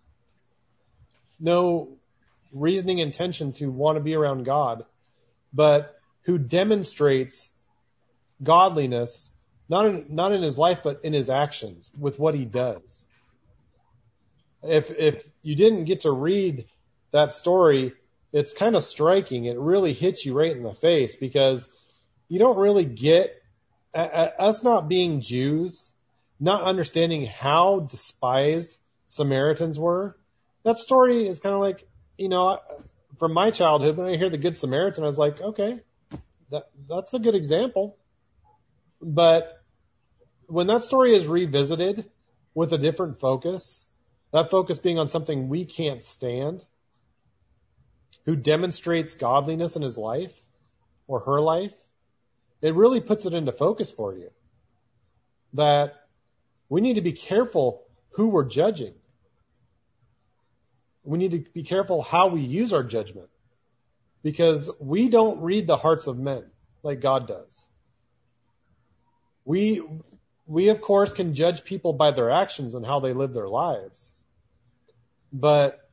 no reasoning intention to want to be around God, but who demonstrates godliness, not in, not in his life, but in his actions, with what he does. If, if you didn't get to read that story, it's kind of striking. It really hits you right in the face because you don't really get, us not being Jews, not understanding how despised Samaritans were. That story is kind of like, you know, from my childhood, when I hear the Good Samaritan, I was like, okay, that, that's a good example. But when that story is revisited with a different focus, that focus being on something we can't stand, who demonstrates godliness in his life or her life, it really puts it into focus for you. That we need to be careful who we're judging. We need to be careful how we use our judgment. Because we don't read the hearts of men like God does. We, we of course can judge people by their actions and how they live their lives. But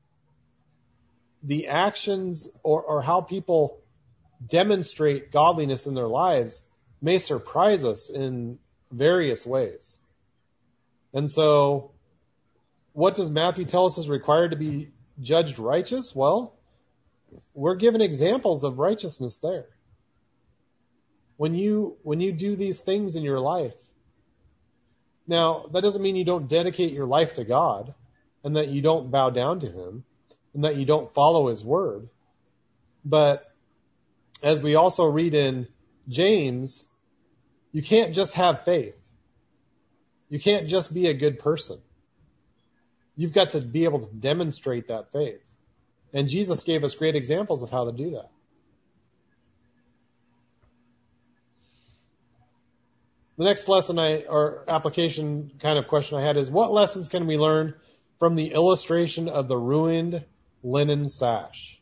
the actions or, or how people demonstrate godliness in their lives may surprise us in various ways. And so, what does Matthew tell us is required to be judged righteous? Well, we're given examples of righteousness there. When you, when you do these things in your life, now, that doesn't mean you don't dedicate your life to God, and that you don't bow down to Him, and that you don't follow His word. But, as we also read in James, you can't just have faith. You can't just be a good person. You've got to be able to demonstrate that faith. And Jesus gave us great examples of how to do that. The next lesson I, or application kind of question I had is, what lessons can we learn from the illustration of the ruined linen sash?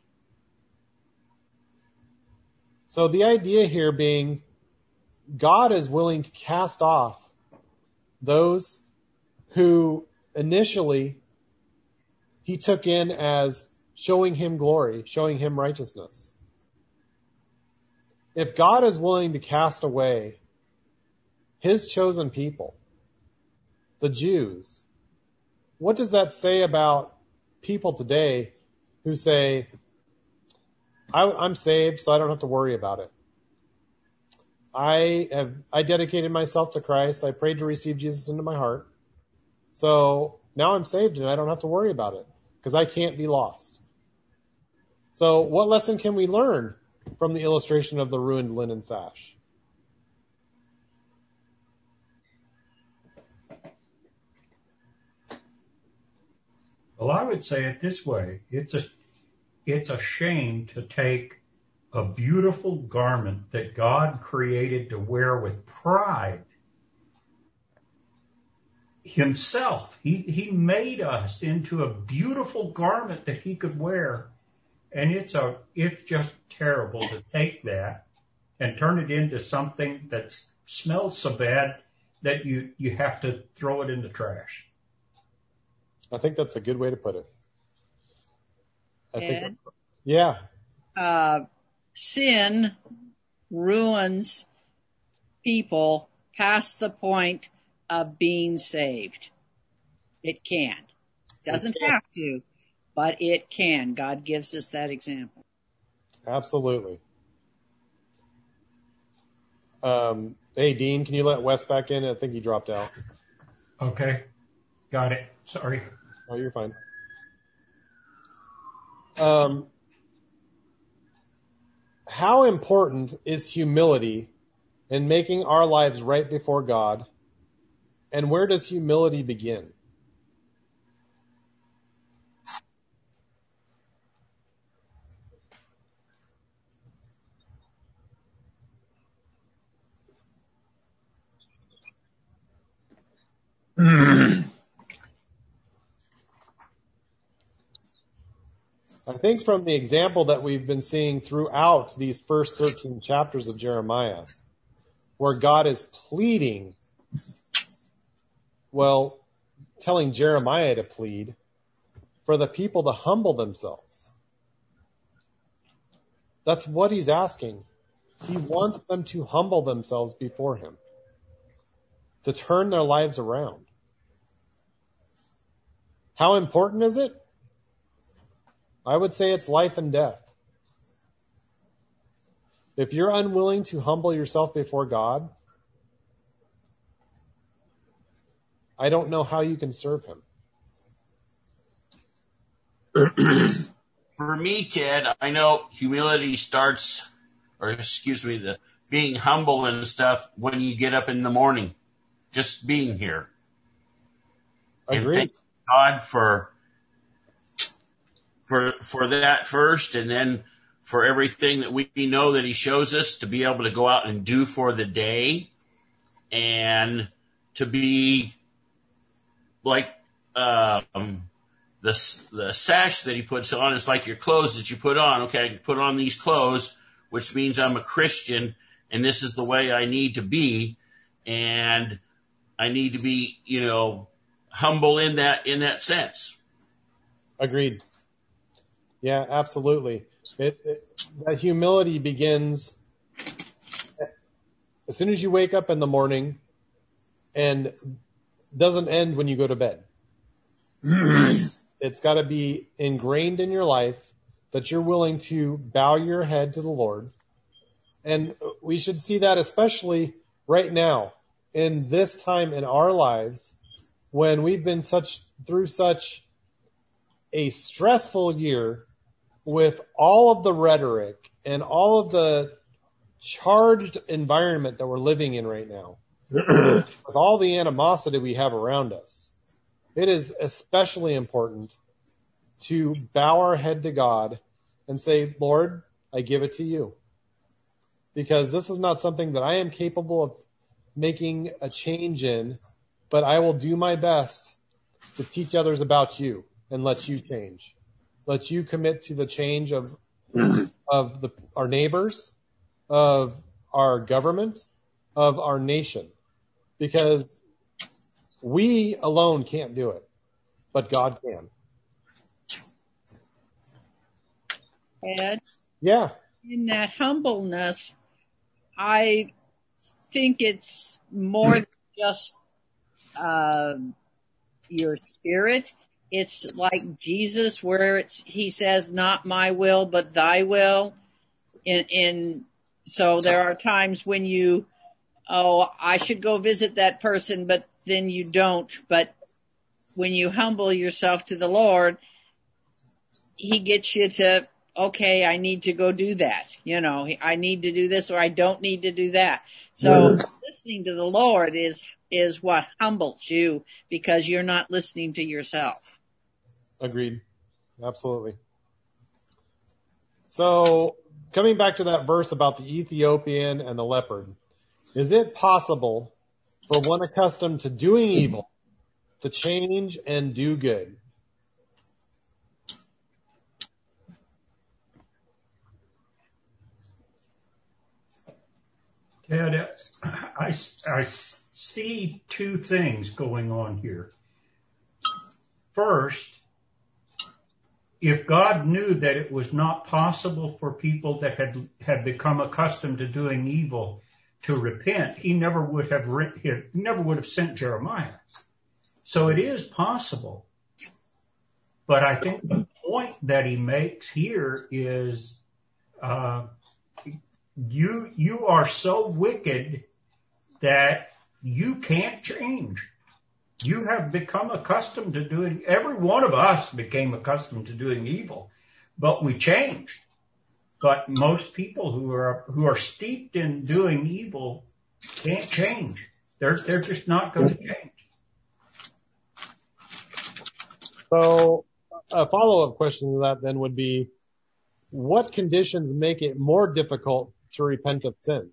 So the idea here being, God is willing to cast off those who initially He took in as showing Him glory, showing Him righteousness. If God is willing to cast away His chosen people, the Jews, what does that say about people today who say, I, I'm saved, so I don't have to worry about it. I have, I dedicated myself to Christ. I prayed to receive Jesus into my heart. So now I'm saved and I don't have to worry about it because I can't be lost. So what lesson can we learn from the illustration of the ruined linen sash? Well, I would say it this way. It's a, it's a shame to take a beautiful garment that God created to wear with pride himself. He, he made us into a beautiful garment that he could wear. And it's a, it's just terrible to take that and turn it into something that smells so bad that you, you have to throw it in the trash. I think that's a good way to put it. I Ed, think, yeah. uh, sin ruins people past the point of being saved. It can. Doesn't have to, but it can. God gives us that example. Absolutely. Um, hey, Dean, can you let Wes back in? I think he dropped out. Okay. Got it. Sorry. Oh, you're fine. Um, how important is humility in making our lives right before God? And where does humility begin? I think from the example that we've been seeing throughout these first thirteen chapters of Jeremiah, where God is pleading, well, telling Jeremiah to plead for the people to humble themselves. That's what he's asking. He wants them to humble themselves before him, to turn their lives around. How important is it? I would say it's life and death. If you're unwilling to humble yourself before God, I don't know how you can serve him. For me, Ted, I know humility starts, or excuse me, the being humble and stuff when you get up in the morning, just being here. Agreed. And thank God for for for that first, and then for everything that we know that he shows us to be able to go out and do for the day, and to be like um, the the sash that he puts on is like your clothes that you put on. Okay, I can put on these clothes, which means I'm a Christian, and this is the way I need to be, and I need to be, you know, humble in that in that sense. Agreed. Yeah, absolutely. It, it, that humility begins as soon as you wake up in the morning and doesn't end when you go to bed. It's got to be ingrained in your life that you're willing to bow your head to the Lord. And we should see that especially right now in this time in our lives when we've been such through such a stressful year with all of the rhetoric and all of the charged environment that we're living in right now, with all the animosity we have around us. It is especially important to bow our head to God and say, Lord, I give it to you. Because this is not something that I am capable of making a change in, but I will do my best to teach others about you and let you change. Let you commit to the change of of the, our neighbors, of our government, of our nation. Because we alone can't do it, but God can. Ed? Yeah. In that humbleness, I think it's more than just uh, your spirit. It's like Jesus, where it's he says, "Not my will, but Thy will." In, in so there are times when you, oh, I should go visit that person, but then you don't. But when you humble yourself to the Lord, He gets you to, okay, I need to go do that. You know, I need to do this, or I don't need to do that. So yes. Listening to the Lord is, is what humbles you, because you're not listening to yourself. Agreed. Absolutely. So coming back to that verse about the Ethiopian and the leopard, is it possible for one accustomed to doing evil to change and do good. Ted, I, I see two things going on here. First, if God knew that it was not possible for people that had, had become accustomed to doing evil to repent, he never would have he never would have sent Jeremiah. So it is possible. But I think the point that he makes here is, uh, you, you are so wicked that you can't change. You have become accustomed to doing, every one of us became accustomed to doing evil, but we changed. But most people who are, who are steeped in doing evil can't change. They're, they're just not going to change. So a follow-up question to that then would be, what conditions make it more difficult to repent of sin?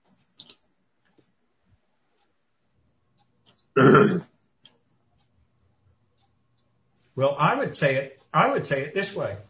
Well, I would say it, I would say it this way.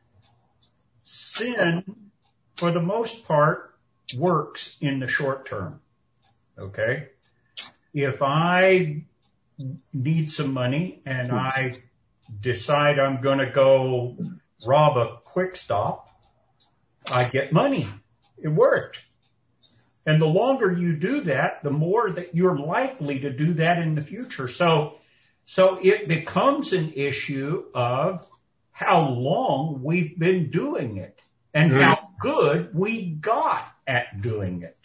Sin, for the most part, works in the short term. Okay? If I need some money and I decide I'm going to go rob a Quick Stop, I get money. It worked. And the longer you do that, the more that you're likely to do that in the future. So, so it becomes an issue of how long we've been doing it and how good we got at doing it.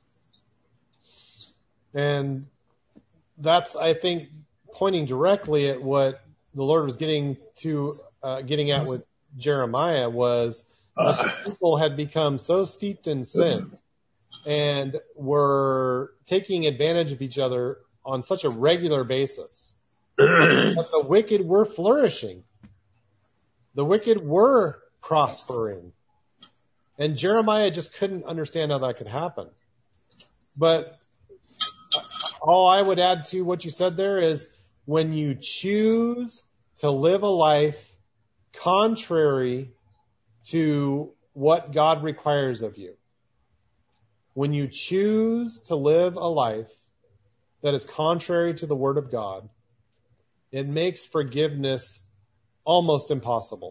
And that's, I think, pointing directly at what the Lord was getting to, uh, getting at with Jeremiah was that people had become so steeped in sin and were taking advantage of each other on such a regular basis that the wicked were flourishing. The wicked were prospering. And Jeremiah just couldn't understand how that could happen. But all I would add to what you said there is when you choose to live a life contrary to what God requires of you, when you choose to live a life that is contrary to the Word of God, it makes forgiveness almost impossible.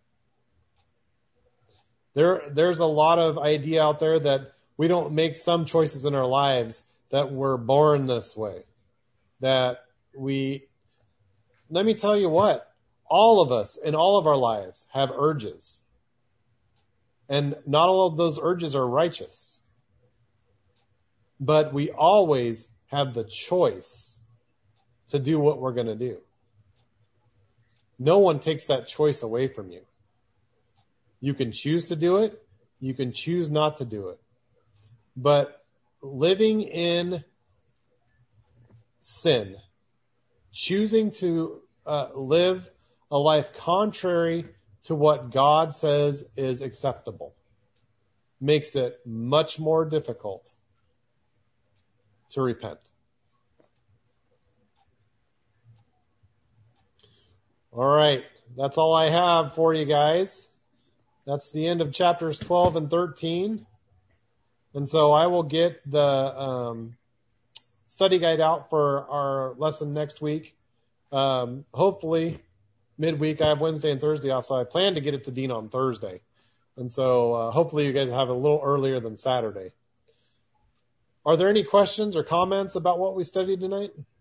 There, there's a lot of idea out there that we don't make some choices in our lives, that we're born this way. That we, let me tell you what, all of us in all of our lives have urges. And not all of those urges are righteous. But we always have the choice to do what we're going to do. No one takes that choice away from you. You can choose to do it. You can choose not to do it. But living in sin, choosing to uh, live a life contrary to what God says is acceptable, makes it much more difficult to repent. All right, that's all I have for you guys. That's the end of chapters twelve and thirteen. And so I will get the um, study guide out for our lesson next week. Um, hopefully midweek. I have Wednesday and Thursday off, so I plan to get it to Dean on Thursday. And so uh, hopefully you guys have it a little earlier than Saturday. Are there any questions or comments about what we studied tonight?